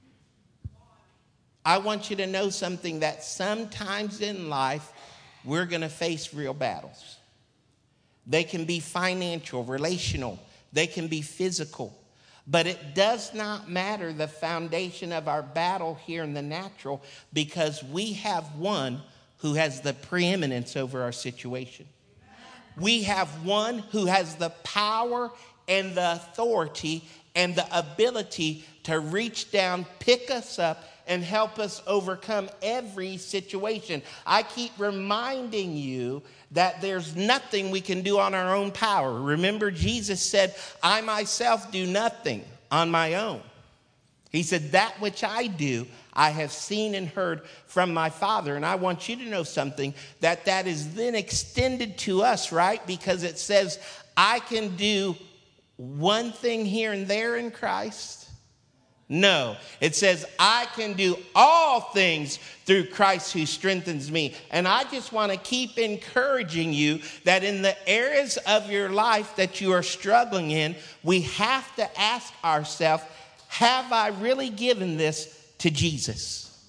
I want you to know something, that sometimes in life we're going to face real battles. They can be financial, relational, they can be physical. But it does not matter the foundation of our battle here in the natural, because we have one who has the preeminence over our situation. We have one who has the power and the authority and the ability to reach down, pick us up, and help us overcome every situation. I keep reminding you that there's nothing we can do on our own power. Remember, Jesus said, I myself do nothing on my own. He said, that which I do, I have seen and heard from my Father. And I want you to know something, that is then extended to us, right? Because it says, I can do one thing here and there in Christ. No, it says, I can do all things through Christ who strengthens me. And I just want to keep encouraging you that in the areas of your life that you are struggling in, we have to ask ourselves, have I really given this to Jesus?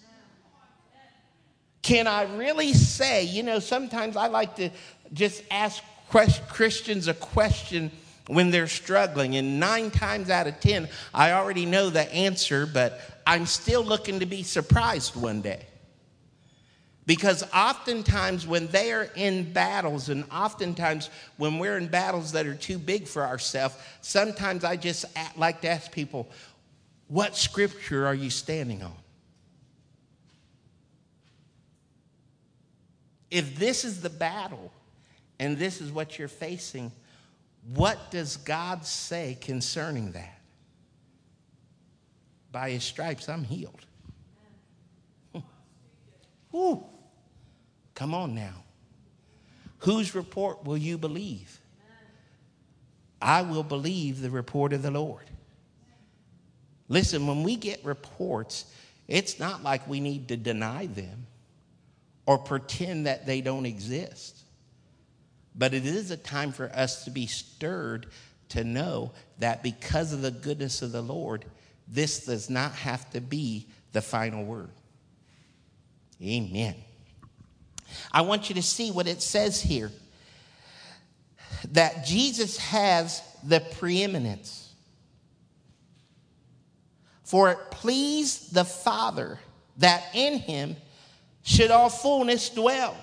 Can I really say, sometimes I like to just ask Christians a question when they're struggling, and 9 times out of 10, I already know the answer, but I'm still looking to be surprised one day. Because oftentimes when they are in battles, and oftentimes when we're in battles that are too big for ourselves, sometimes I just like to ask people, what scripture are you standing on? If this is the battle, and this is what you're facing, what does God say concerning that? By his stripes, I'm healed. Whew. Come on now. Whose report will you believe? I will believe the report of the Lord. Listen, when we get reports, it's not like we need to deny them or pretend that they don't exist. But it is a time for us to be stirred to know that because of the goodness of the Lord, this does not have to be the final word. Amen. I want you to see what it says here, that Jesus has the preeminence. For it pleased the Father that in him should all fullness dwell.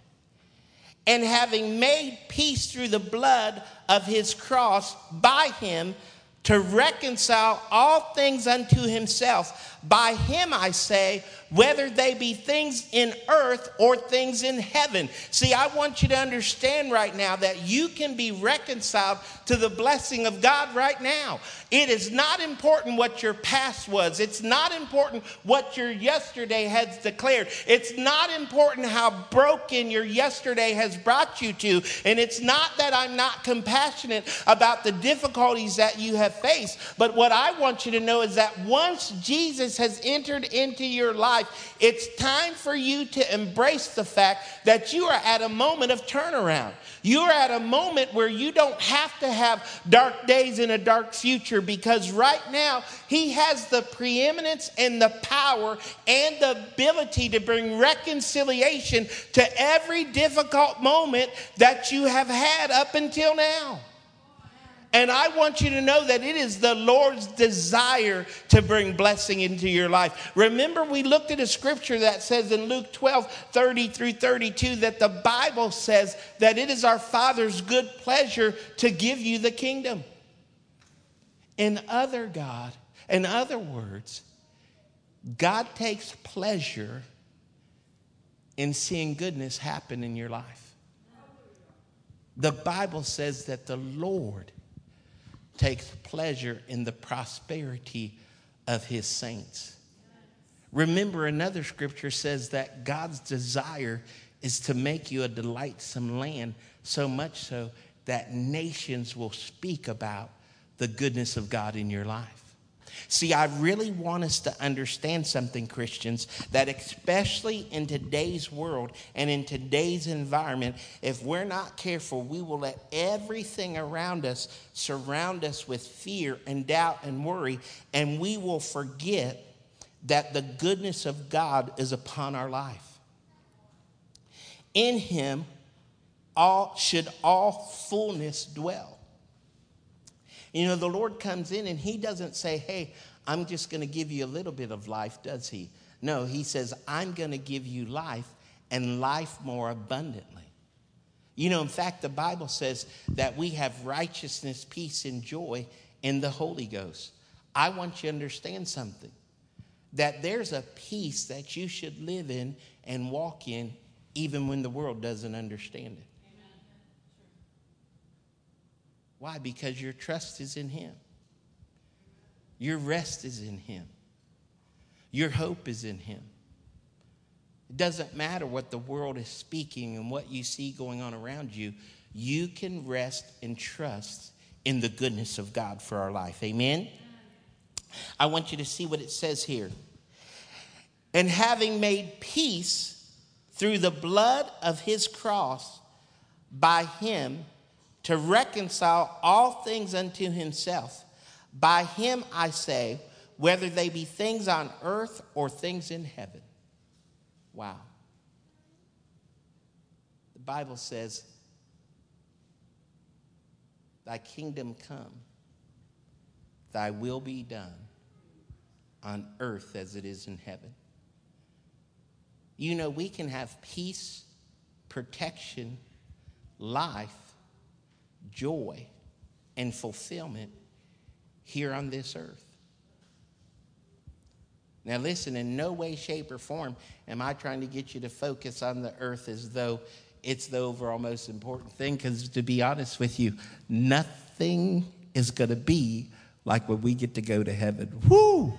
And having made peace through the blood of his cross, by him to reconcile all things unto himself. By him, I say, whether they be things in earth or things in heaven. See, I want you to understand right now that you can be reconciled to the blessing of God right now. It is not important what your past was. It's not important what your yesterday has declared. It's not important how broken your yesterday has brought you to. And it's not that I'm not compassionate about the difficulties that you have faced. But what I want you to know is that once Jesus has entered into your life, it's time for you to embrace the fact that you are at a moment of turnaround. You are at a moment where you don't have to have dark days and a dark future, because right now he has the preeminence and the power and the ability to bring reconciliation to every difficult moment that you have had up until now. And I want you to know that it is the Lord's desire to bring blessing into your life. Remember, we looked at a scripture that says in Luke 12:30-32 that the Bible says that it is our Father's good pleasure to give you the kingdom. In other words, God takes pleasure in seeing goodness happen in your life. The Bible says that the Lord takes pleasure in the prosperity of his saints. Remember, another scripture says that God's desire is to make you a delightsome land, so much so that nations will speak about the goodness of God in your life. See, I really want us to understand something, Christians, that especially in today's world and in today's environment, if we're not careful, we will let everything around us surround us with fear and doubt and worry, and we will forget that the goodness of God is upon our life. In him should all fullness dwell. You know, the Lord comes in and he doesn't say, hey, I'm just going to give you a little bit of life, does he? No, he says, I'm going to give you life and life more abundantly. You know, in fact, the Bible says that we have righteousness, peace, and joy in the Holy Ghost. I want you to understand something, that there's a peace that you should live in and walk in even when the world doesn't understand it. Why? Because your trust is in him. Your rest is in him. Your hope is in him. It doesn't matter what the world is speaking and what you see going on around you. You can rest and trust in the goodness of God for our life. Amen? I want you to see what it says here. And having made peace through the blood of his cross, by him to reconcile all things unto himself. By him, I say, whether they be things on earth or things in heaven. Wow. The Bible says, thy kingdom come, thy will be done on earth as it is in heaven. You know, we can have peace, protection, life, joy, and fulfillment here on this earth. Now listen, in no way, shape, or form am I trying to get you to focus on the earth as though it's the overall most important thing, because to be honest with you, nothing is going to be like when we get to go to heaven. Woo!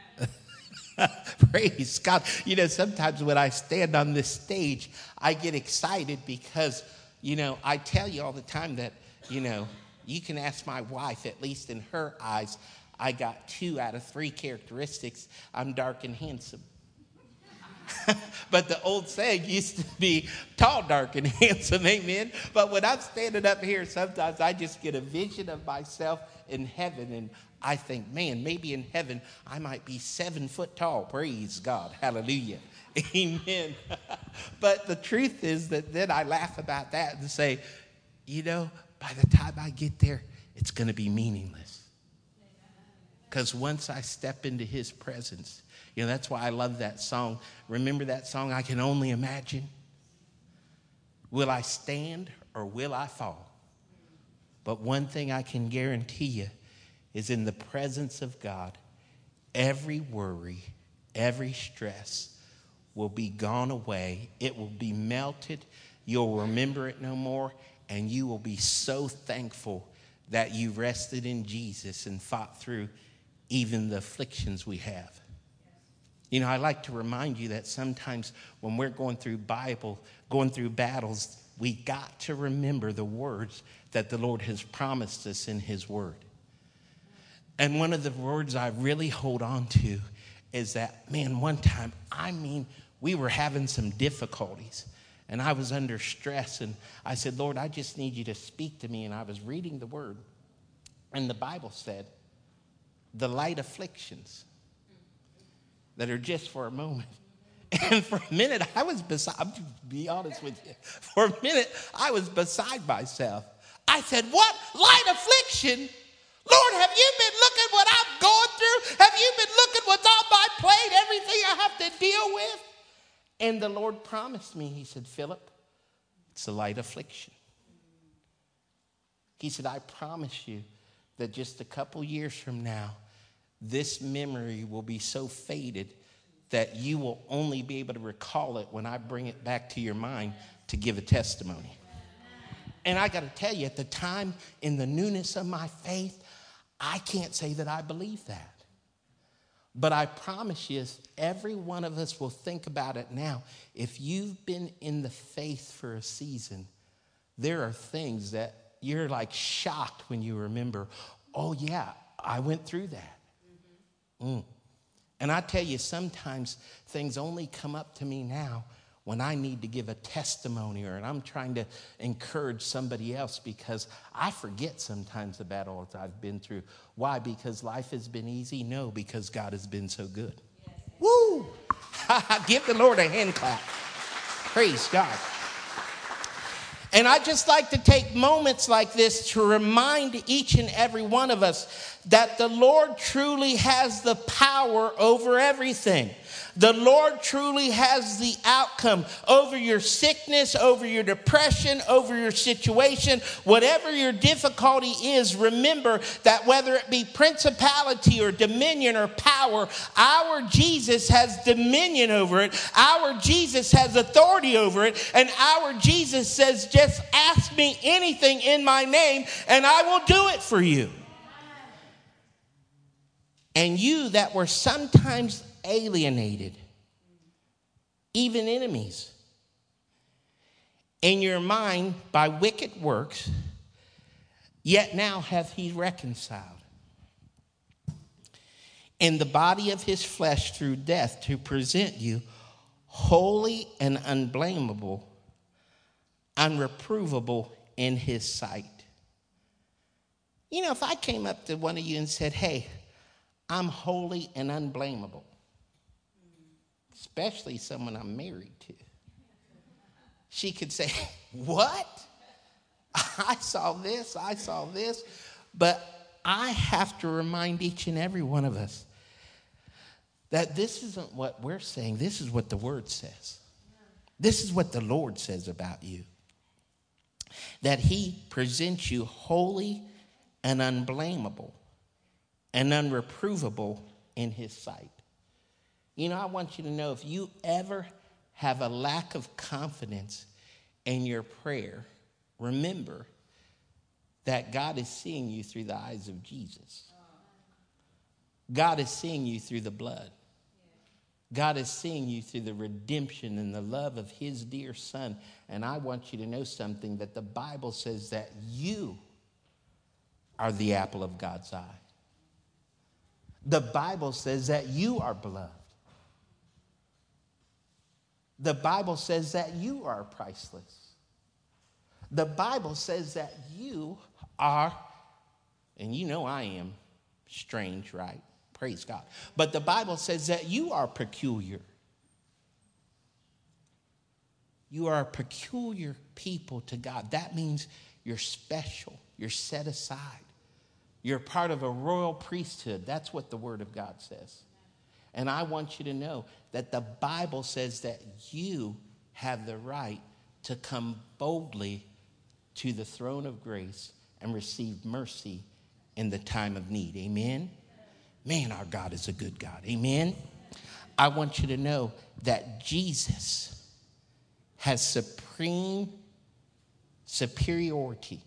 Praise God. You know, sometimes when I stand on this stage, I get excited because, you know, I tell you all the time that, you know, you can ask my wife, at least in her eyes, I got 2 out of 3 characteristics. I'm dark and handsome. But the old saying used to be tall, dark, and handsome, amen? But when I'm standing up here, sometimes I just get a vision of myself in heaven, and I think, man, maybe in heaven I might be 7 foot tall. Praise God. Hallelujah. Amen. But the truth is that then I laugh about that and say, you know, by the time I get there, it's going to be meaningless. Because once I step into his presence, that's why I love that song. Remember that song, I Can Only Imagine? Will I stand or will I fall? But one thing I can guarantee you is in the presence of God, every worry, every stress will be gone away. It will be melted. You'll remember it no more. And you will be so thankful that you rested in Jesus and fought through even the afflictions we have. I like to remind you that sometimes when we're going through battles, we got to remember the words that the Lord has promised us in his word. And one of the words I really hold on to is that, one time, we were having some difficulties. And I was under stress. And I said, Lord, I just need you to speak to me. And I was reading the word. And the Bible said, the light afflictions that are just for a moment. And for a minute, I'll be honest with you. For a minute, I was beside myself. I said, what? Light affliction? Lord, have you been looking what I'm going through? Have you been looking what's on my plate? Everything I have to deal with? And the Lord promised me, he said, Philip, it's a light affliction. He said, I promise you that just a couple years from now, this memory will be so faded that you will only be able to recall it when I bring it back to your mind to give a testimony. And I got to tell you, at the time, in the newness of my faith, I can't say that I believe that. But I promise you, every one of us will think about it now. If you've been in the faith for a season, there are things that you're like shocked when you remember, oh yeah, I went through that. And I tell you, sometimes things only come up to me now when I need to give a testimony or I'm trying to encourage somebody else, because I forget sometimes the battles I've been through. Why? Because life has been easy? No, because God has been so good. Yes. Woo! Give the Lord a hand clap. Praise God. And I just like to take moments like this to remind each and every one of us that the Lord truly has the power over everything. The Lord truly has the outcome over your sickness, over your depression, over your situation. Whatever your difficulty is, remember that whether it be principality or dominion or power, our Jesus has dominion over it. Our Jesus has authority over it. And our Jesus says, just ask me anything in my name and I will do it for you. And you that were sometimes alienated, even enemies, in your mind by wicked works, yet now hath he reconciled in the body of his flesh through death to present you holy and unblameable, unreprovable in his sight. If I came up to one of you and said, hey, I'm holy and unblameable, especially someone I'm married to, she could say, what? I saw this. But I have to remind each and every one of us that this isn't what we're saying. This is what the word says. This is what the Lord says about you. That he presents you holy and unblameable and unreprovable in his sight. I want you to know, if you ever have a lack of confidence in your prayer, remember that God is seeing you through the eyes of Jesus. God is seeing you through the blood. God is seeing you through the redemption and the love of his dear son. And I want you to know something, that the Bible says that you are the apple of God's eye. The Bible says that you are beloved. The Bible says that you are priceless. The Bible says that you are, and I am strange, right? Praise God. But the Bible says that you are peculiar. You are a peculiar people to God. That means you're special. You're set aside. You're part of a royal priesthood. That's what the Word of God says. And I want you to know that the Bible says that you have the right to come boldly to the throne of grace and receive mercy in the time of need. Amen? Man, our God is a good God. Amen? I want you to know that Jesus has supreme superiority.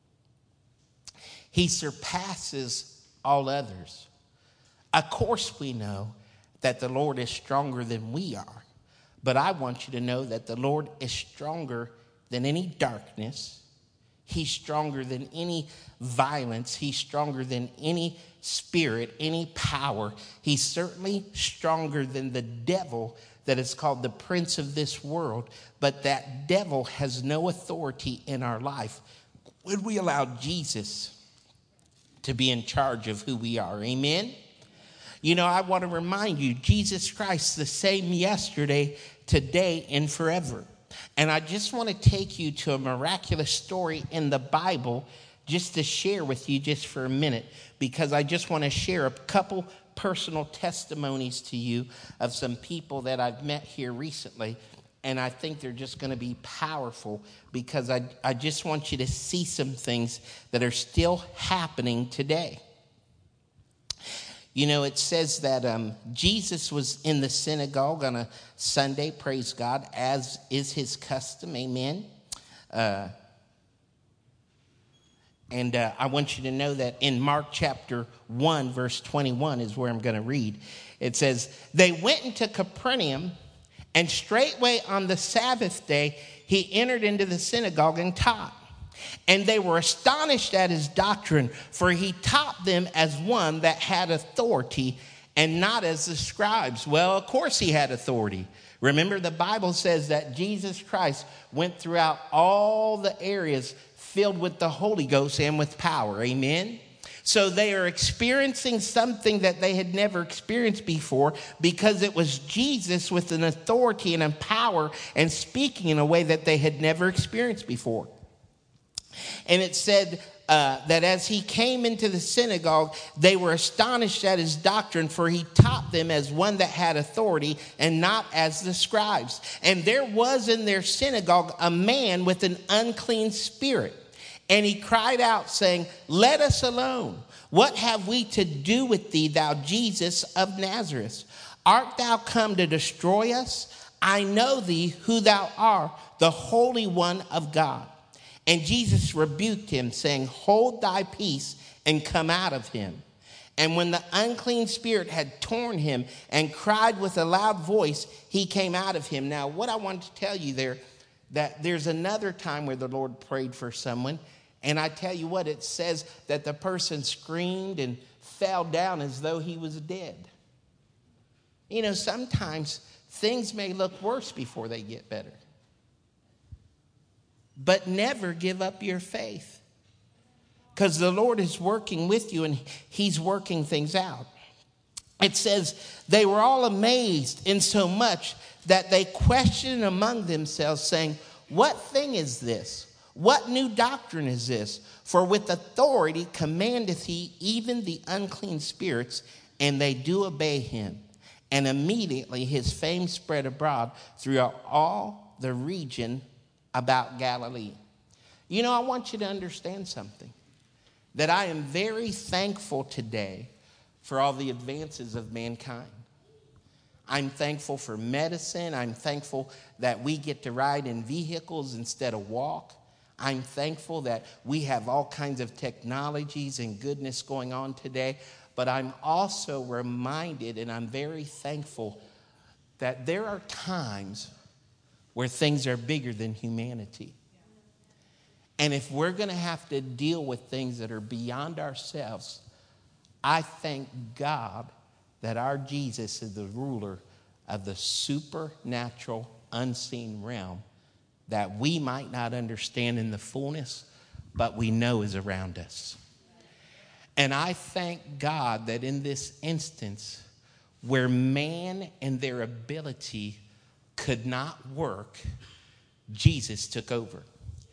He surpasses all others. Of course, we know that the Lord is stronger than we are. But I want you to know that the Lord is stronger than any darkness. He's stronger than any violence. He's stronger than any spirit, any power. He's certainly stronger than the devil that is called the prince of this world. But that devil has no authority in our life when we allow Jesus to be in charge of who we are. Amen? You know, I want to remind you, Jesus Christ, the same yesterday, today, and forever. And I just want to take you to a miraculous story in the Bible just to share with you just for a minute, because I just want to share a couple personal testimonies to you of some people that I've met here recently. And I think they're just going to be powerful, because I just want you to see some things that are still happening today. You know, it says that Jesus was in the synagogue on a Sunday, praise God, as is his custom, amen. And I want you to know that in Mark chapter 1, verse 21 is where I'm going to read. It says, they went into Capernaum, and straightway on the Sabbath day, he entered into the synagogue and taught. And they were astonished at his doctrine, for he taught them as one that had authority and not as the scribes. Well, of course he had authority. Remember, the Bible says that Jesus Christ went throughout all the areas filled with the Holy Ghost and with power. Amen? So they are experiencing something that they had never experienced before, because it was Jesus with an authority and a power and speaking in a way that they had never experienced before. And it said that as he came into the synagogue, they were astonished at his doctrine, for he taught them as one that had authority and not as the scribes. And there was in their synagogue a man with an unclean spirit. And he cried out, saying, let us alone. What have we to do with thee, thou Jesus of Nazareth? Art thou come to destroy us? I know thee who thou art, the Holy One of God. And Jesus rebuked him, saying, hold thy peace and come out of him. And when the unclean spirit had torn him and cried with a loud voice, he came out of him. Now, what I want to tell you there, that there's another time where the Lord prayed for someone. And I tell you what, it says that the person screamed and fell down as though he was dead. You know, sometimes things may look worse before they get better. But never give up your faith, because the Lord is working with you and he's working things out. It says they were all amazed insomuch that they questioned among themselves, saying, what thing is this? What new doctrine is this? For with authority commandeth he even the unclean spirits, and they do obey him. And immediately his fame spread abroad throughout all the region about Galilee. You know, I want you to understand something, that I am very thankful today for all the advances of mankind. I'm thankful for medicine. I'm thankful that we get to ride in vehicles instead of walk. I'm thankful that we have all kinds of technologies and goodness going on today. But I'm also reminded, and I'm very thankful, that there are times where things are bigger than humanity. And if we're going to have to deal with things that are beyond ourselves, I thank God that our Jesus is the ruler of the supernatural, unseen realm that we might not understand in the fullness, but we know is around us. And I thank God that in this instance, where man and their ability could not work, Jesus took over.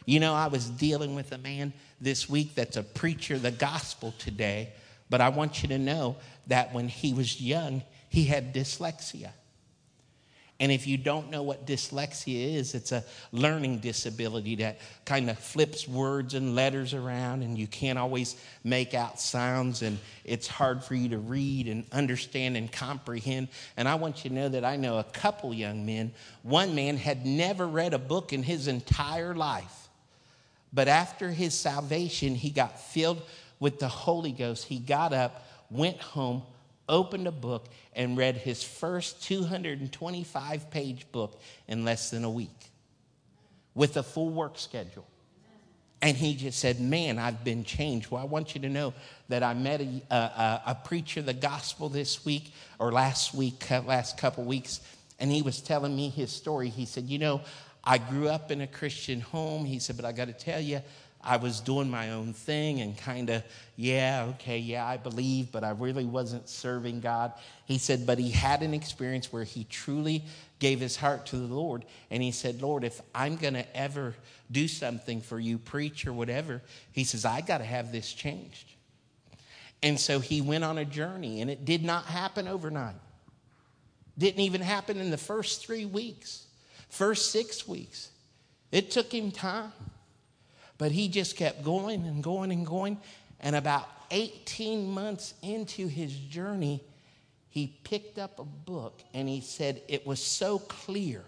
You know, I was dealing with a man this week that's a preacher of the gospel today, but I want you to know that when he was young, he had dyslexia. And if you don't know what dyslexia is, it's a learning disability that kind of flips words and letters around, and you can't always make out sounds, and it's hard for you to read and understand and comprehend. And I want you to know that I know a couple young men. One man had never read a book in his entire life. But after his salvation, he got filled with the Holy Ghost. He got up, went home, opened a book, and read his first 225-page book in less than a week with a full work schedule. And he just said, man, I've been changed. Well, I want you to know that I met a preacher of the gospel this week or last couple weeks, and he was telling me his story. He said, you know, I grew up in a Christian home. He said, but I got to tell you, I was doing my own thing and kind of, I believe, but I really wasn't serving God. He said, but he had an experience where he truly gave his heart to the Lord. And he said, Lord, if I'm going to ever do something for you, preach or whatever, he says, I got to have this changed. And so he went on a journey, and it did not happen overnight. Didn't even happen in the first 3 weeks, first 6 weeks. It took him time. But he just kept going and going and going. And about 18 months into his journey, he picked up a book, and he said it was so clear.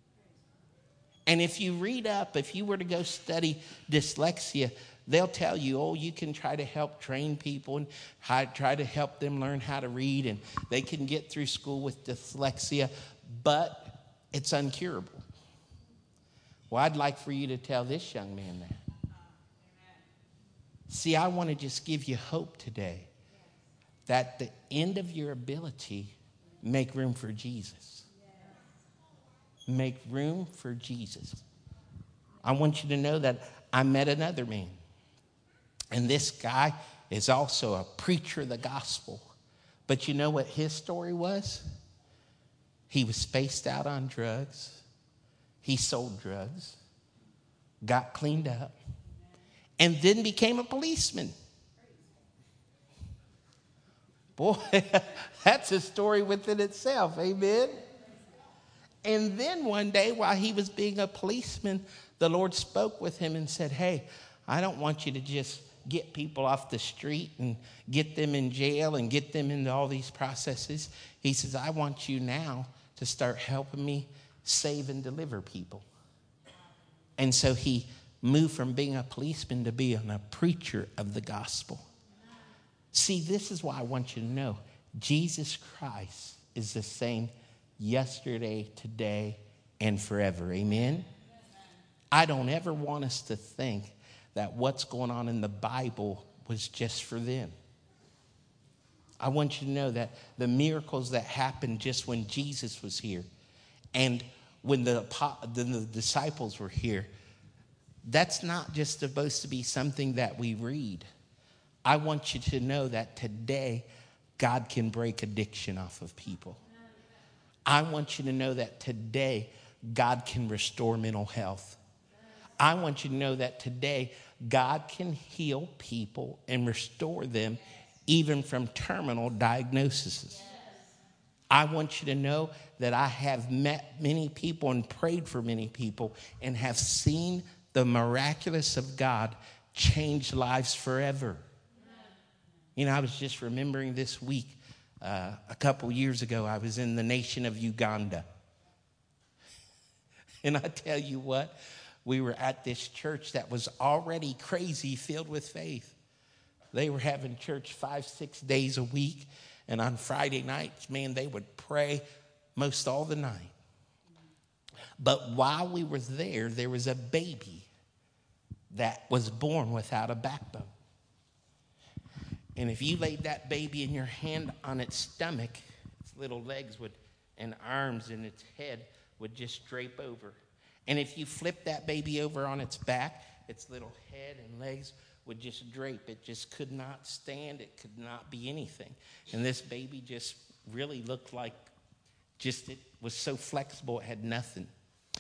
And if you read up, if you were to go study dyslexia, they'll tell you, oh, you can try to help train people and try to help them learn how to read, and they can get through school with dyslexia, but it's uncurable. Well, I'd like for you to tell this young man that. See, I want to just give you hope today that the end of your ability, make room for Jesus. Make room for Jesus. I want you to know that I met another man, and this guy is also a preacher of the gospel. But you know what his story was? He was spaced out on drugs. He sold drugs, got cleaned up, and then became a policeman. Boy, that's a story within itself, amen? And then one day while he was being a policeman, the Lord spoke with him and said, hey, I don't want you to just get people off the street and get them in jail and get them into all these processes. He says, I want you now to start helping me save and deliver people. And so he moved from being a policeman to being a preacher of the gospel. See, this is why I want you to know Jesus Christ is the same yesterday, today, and forever. Amen? I don't ever want us to think that what's going on in the Bible was just for them. I want you to know that the miracles that happened just when Jesus was here and when the disciples were here, that's not just supposed to be something that we read. I want you to know that today, God can break addiction off of people. I want you to know that today, God can restore mental health. I want you to know that today, God can heal people and restore them even from terminal diagnoses. I want you to know that I have met many people and prayed for many people and have seen the miraculous of God change lives forever. You know, I was just remembering this week, a couple years ago, I was in the nation of Uganda. And I tell you what, we were at this church that was already crazy, filled with faith. They were having church 5-6 days a week. And on Friday nights, man, they would pray most all the night. But while we were there, there was a baby that was born without a backbone. And if you laid that baby in your hand on its stomach, its little legs would, and arms and its head would just drape over. And if you flipped that baby over on its back, its little head and legs would just drape. It just could not stand. It could not be anything. And this baby just really looked like it was so flexible, it had nothing.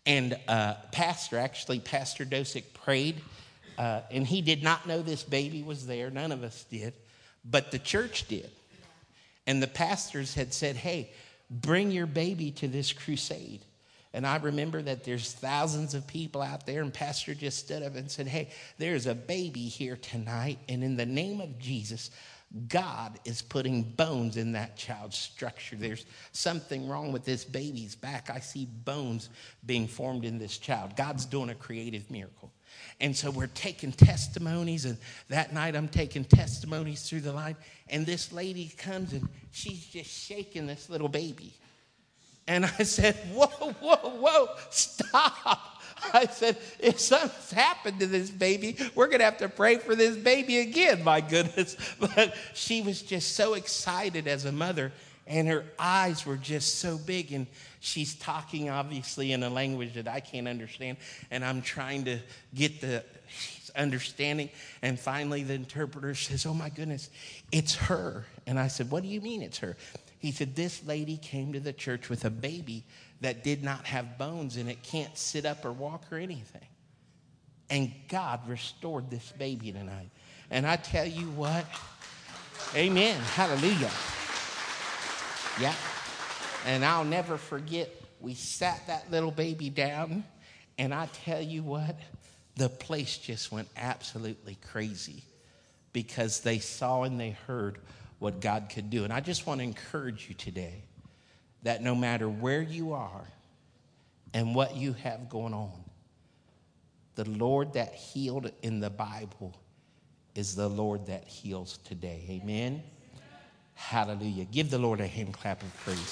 And Pastor Dosick prayed, and he did not know this baby was there. None of us did, but the church did. And the pastors had said, hey, bring your baby to this crusade. And I remember that there's thousands of people out there, and Pastor just stood up and said, hey, there's a baby here tonight, and in the name of Jesus, God is putting bones in that child's structure. There's something wrong with this baby's back. I see bones being formed in this child. God's doing a creative miracle. And so we're taking testimonies, and that night I'm taking testimonies through the line, and this lady comes, and she's just shaking this little baby. And I said, whoa, stop. I said, if something's happened to this baby, we're going to have to pray for this baby again, my goodness. But she was just so excited as a mother, and her eyes were just so big. And she's talking, obviously, in a language that I can't understand. And I'm trying to get the understanding. And finally, the interpreter says, oh, my goodness, it's her. And I said, what do you mean it's her? He said, this lady came to the church with a baby that did not have bones, and it can't sit up or walk or anything. And God restored this baby tonight. And I tell you what, amen, hallelujah. Yeah. And I'll never forget, we sat that little baby down, and I tell you what, the place just went absolutely crazy because they saw and they heard what God could do. And I just want to encourage you today that no matter where you are and what you have going on, the Lord that healed in the Bible is the Lord that heals today. Amen? Hallelujah. Give the Lord a hand clap of praise.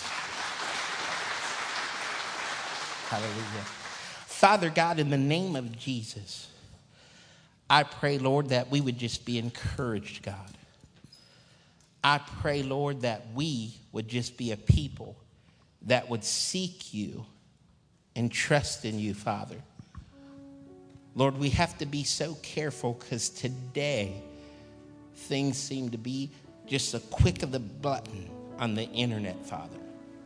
Hallelujah. Father God, in the name of Jesus, I pray, Lord, that we would just be encouraged, God. I pray, Lord, that we would just be a people that would seek you and trust in you, Father. Lord, we have to be so careful because today things seem to be just a click of the button on the internet, Father.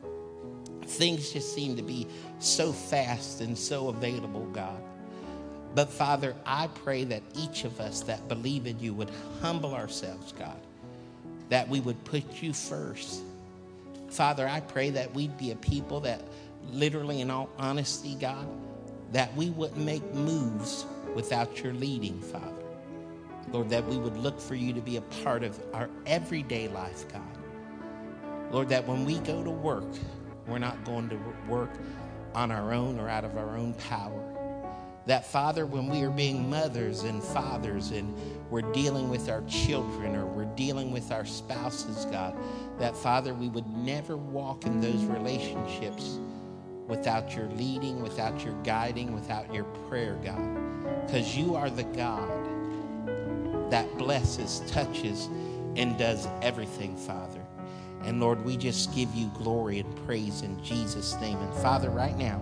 Things just seem to be so fast and so available, God. But, Father, I pray that each of us that believe in you would humble ourselves, God, that we would put you first. Father, I pray that we'd be a people that literally, in all honesty, God, that we wouldn't make moves without your leading, Father. Lord, that we would look for you to be a part of our everyday life, God. Lord, that when we go to work, we're not going to work on our own or out of our own power. That, Father, when we are being mothers and fathers and we're dealing with our children or we're dealing with our spouses, God, that, Father, we would never walk in those relationships without your leading, without your guiding, without your prayer, God. Because you are the God that blesses, touches, and does everything, Father. And, Lord, we just give you glory and praise in Jesus' name. And, Father, right now,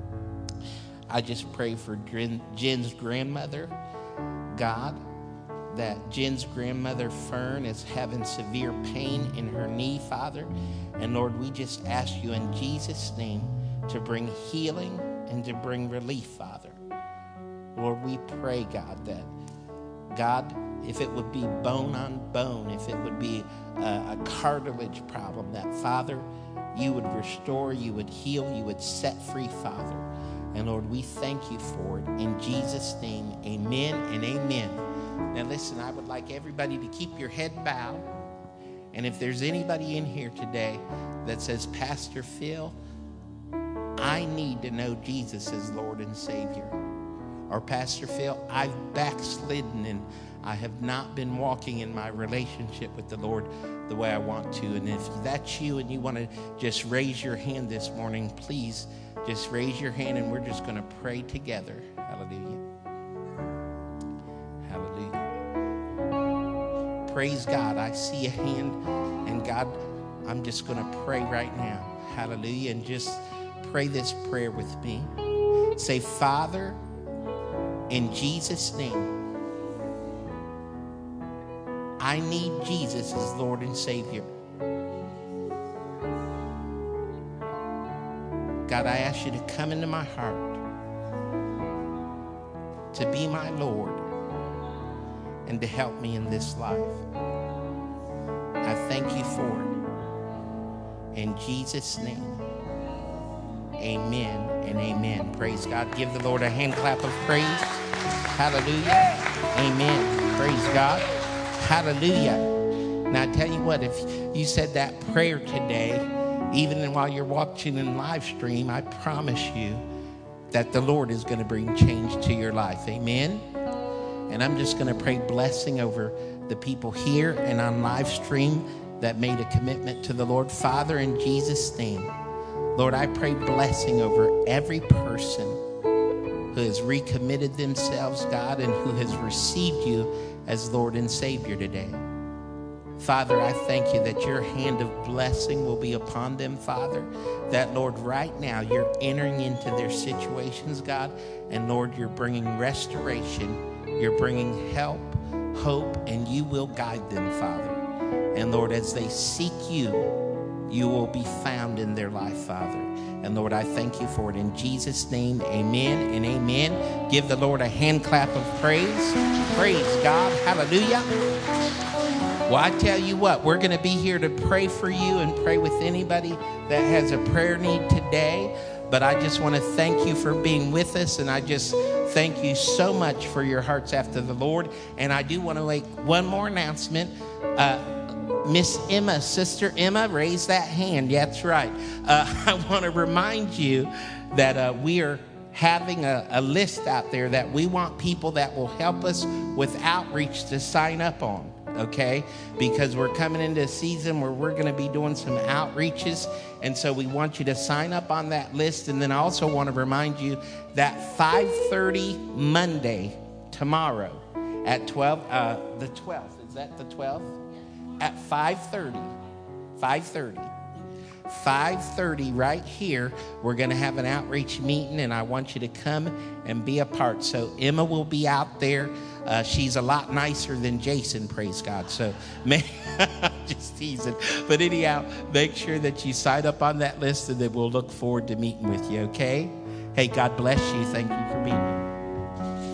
I just pray for Jen's grandmother, God, that Jen's grandmother, Fern, is having severe pain in her knee, Father. And Lord, we just ask you in Jesus' name to bring healing and to bring relief, Father. Lord, we pray, God, that, God, if it would be bone on bone, if it would be a cartilage problem, that, Father, you would restore, you would heal, you would set free, Father. And Lord, we thank you for it. In Jesus' name, amen and amen. Now listen, I would like everybody to keep your head bowed. And if there's anybody in here today that says, Pastor Phil, I need to know Jesus as Lord and Savior. Or Pastor Phil, I've backslidden and I have not been walking in my relationship with the Lord the way I want to. And if that's you and you want to just raise your hand this morning, please just raise your hand and we're just going to pray together. Hallelujah. Hallelujah. Praise God. I see a hand, and God, I'm just going to pray right now. Hallelujah. And just pray this prayer with me. Say, Father, in Jesus' name, I need Jesus as Lord and Savior. God, I ask you to come into my heart. to be my Lord and to help me in this life. I thank you for it. In Jesus' name, amen and amen. Praise God. Give the Lord a hand clap of praise. Hallelujah. Amen. Praise God. Hallelujah. Now, I tell you what, if you said that prayer today, even while you're watching in live stream, I promise you that the Lord is going to bring change to your life. Amen. And I'm just going to pray blessing over the people here and on live stream that made a commitment to the Lord. Father, in Jesus' name, Lord, I pray blessing over every person who has recommitted themselves, God, and who has received you as Lord and Savior today. Father, I thank you that your hand of blessing will be upon them, Father. That, Lord, right now you're entering into their situations, God. And, Lord, you're bringing restoration. You're bringing help, hope, and you will guide them, Father. And, Lord, as they seek you, you will be found in their life, Father. And, Lord, I thank you for it. In Jesus' name, amen and amen. Give the Lord a hand clap of praise. Praise God. Hallelujah. Well, I tell you what, we're going to be here to pray for you and pray with anybody that has a prayer need today. But I just want to thank you for being with us, and I just thank you so much for your hearts after the Lord. And I do want to make one more announcement. Miss Emma, Sister Emma, raise that hand. Yeah, that's right. I want to remind you that we are having a list out there that we want people that will help us with outreach to sign up on. Okay, because we're coming into a season where we're going to be doing some outreaches, and so we want you to sign up on that list. And then I also want to remind you that 5:30 Monday, tomorrow, at 12, the 12th, is that the 12th? At 5:30 right here, we're going to have an outreach meeting, and I want you to come and be a part. So Emma will be out there. She's a lot nicer than Jason, praise God. So just teasing. But anyhow, make sure that you sign up on that list, and then we'll look forward to meeting with you, okay? Hey, God bless you. Thank you for being here.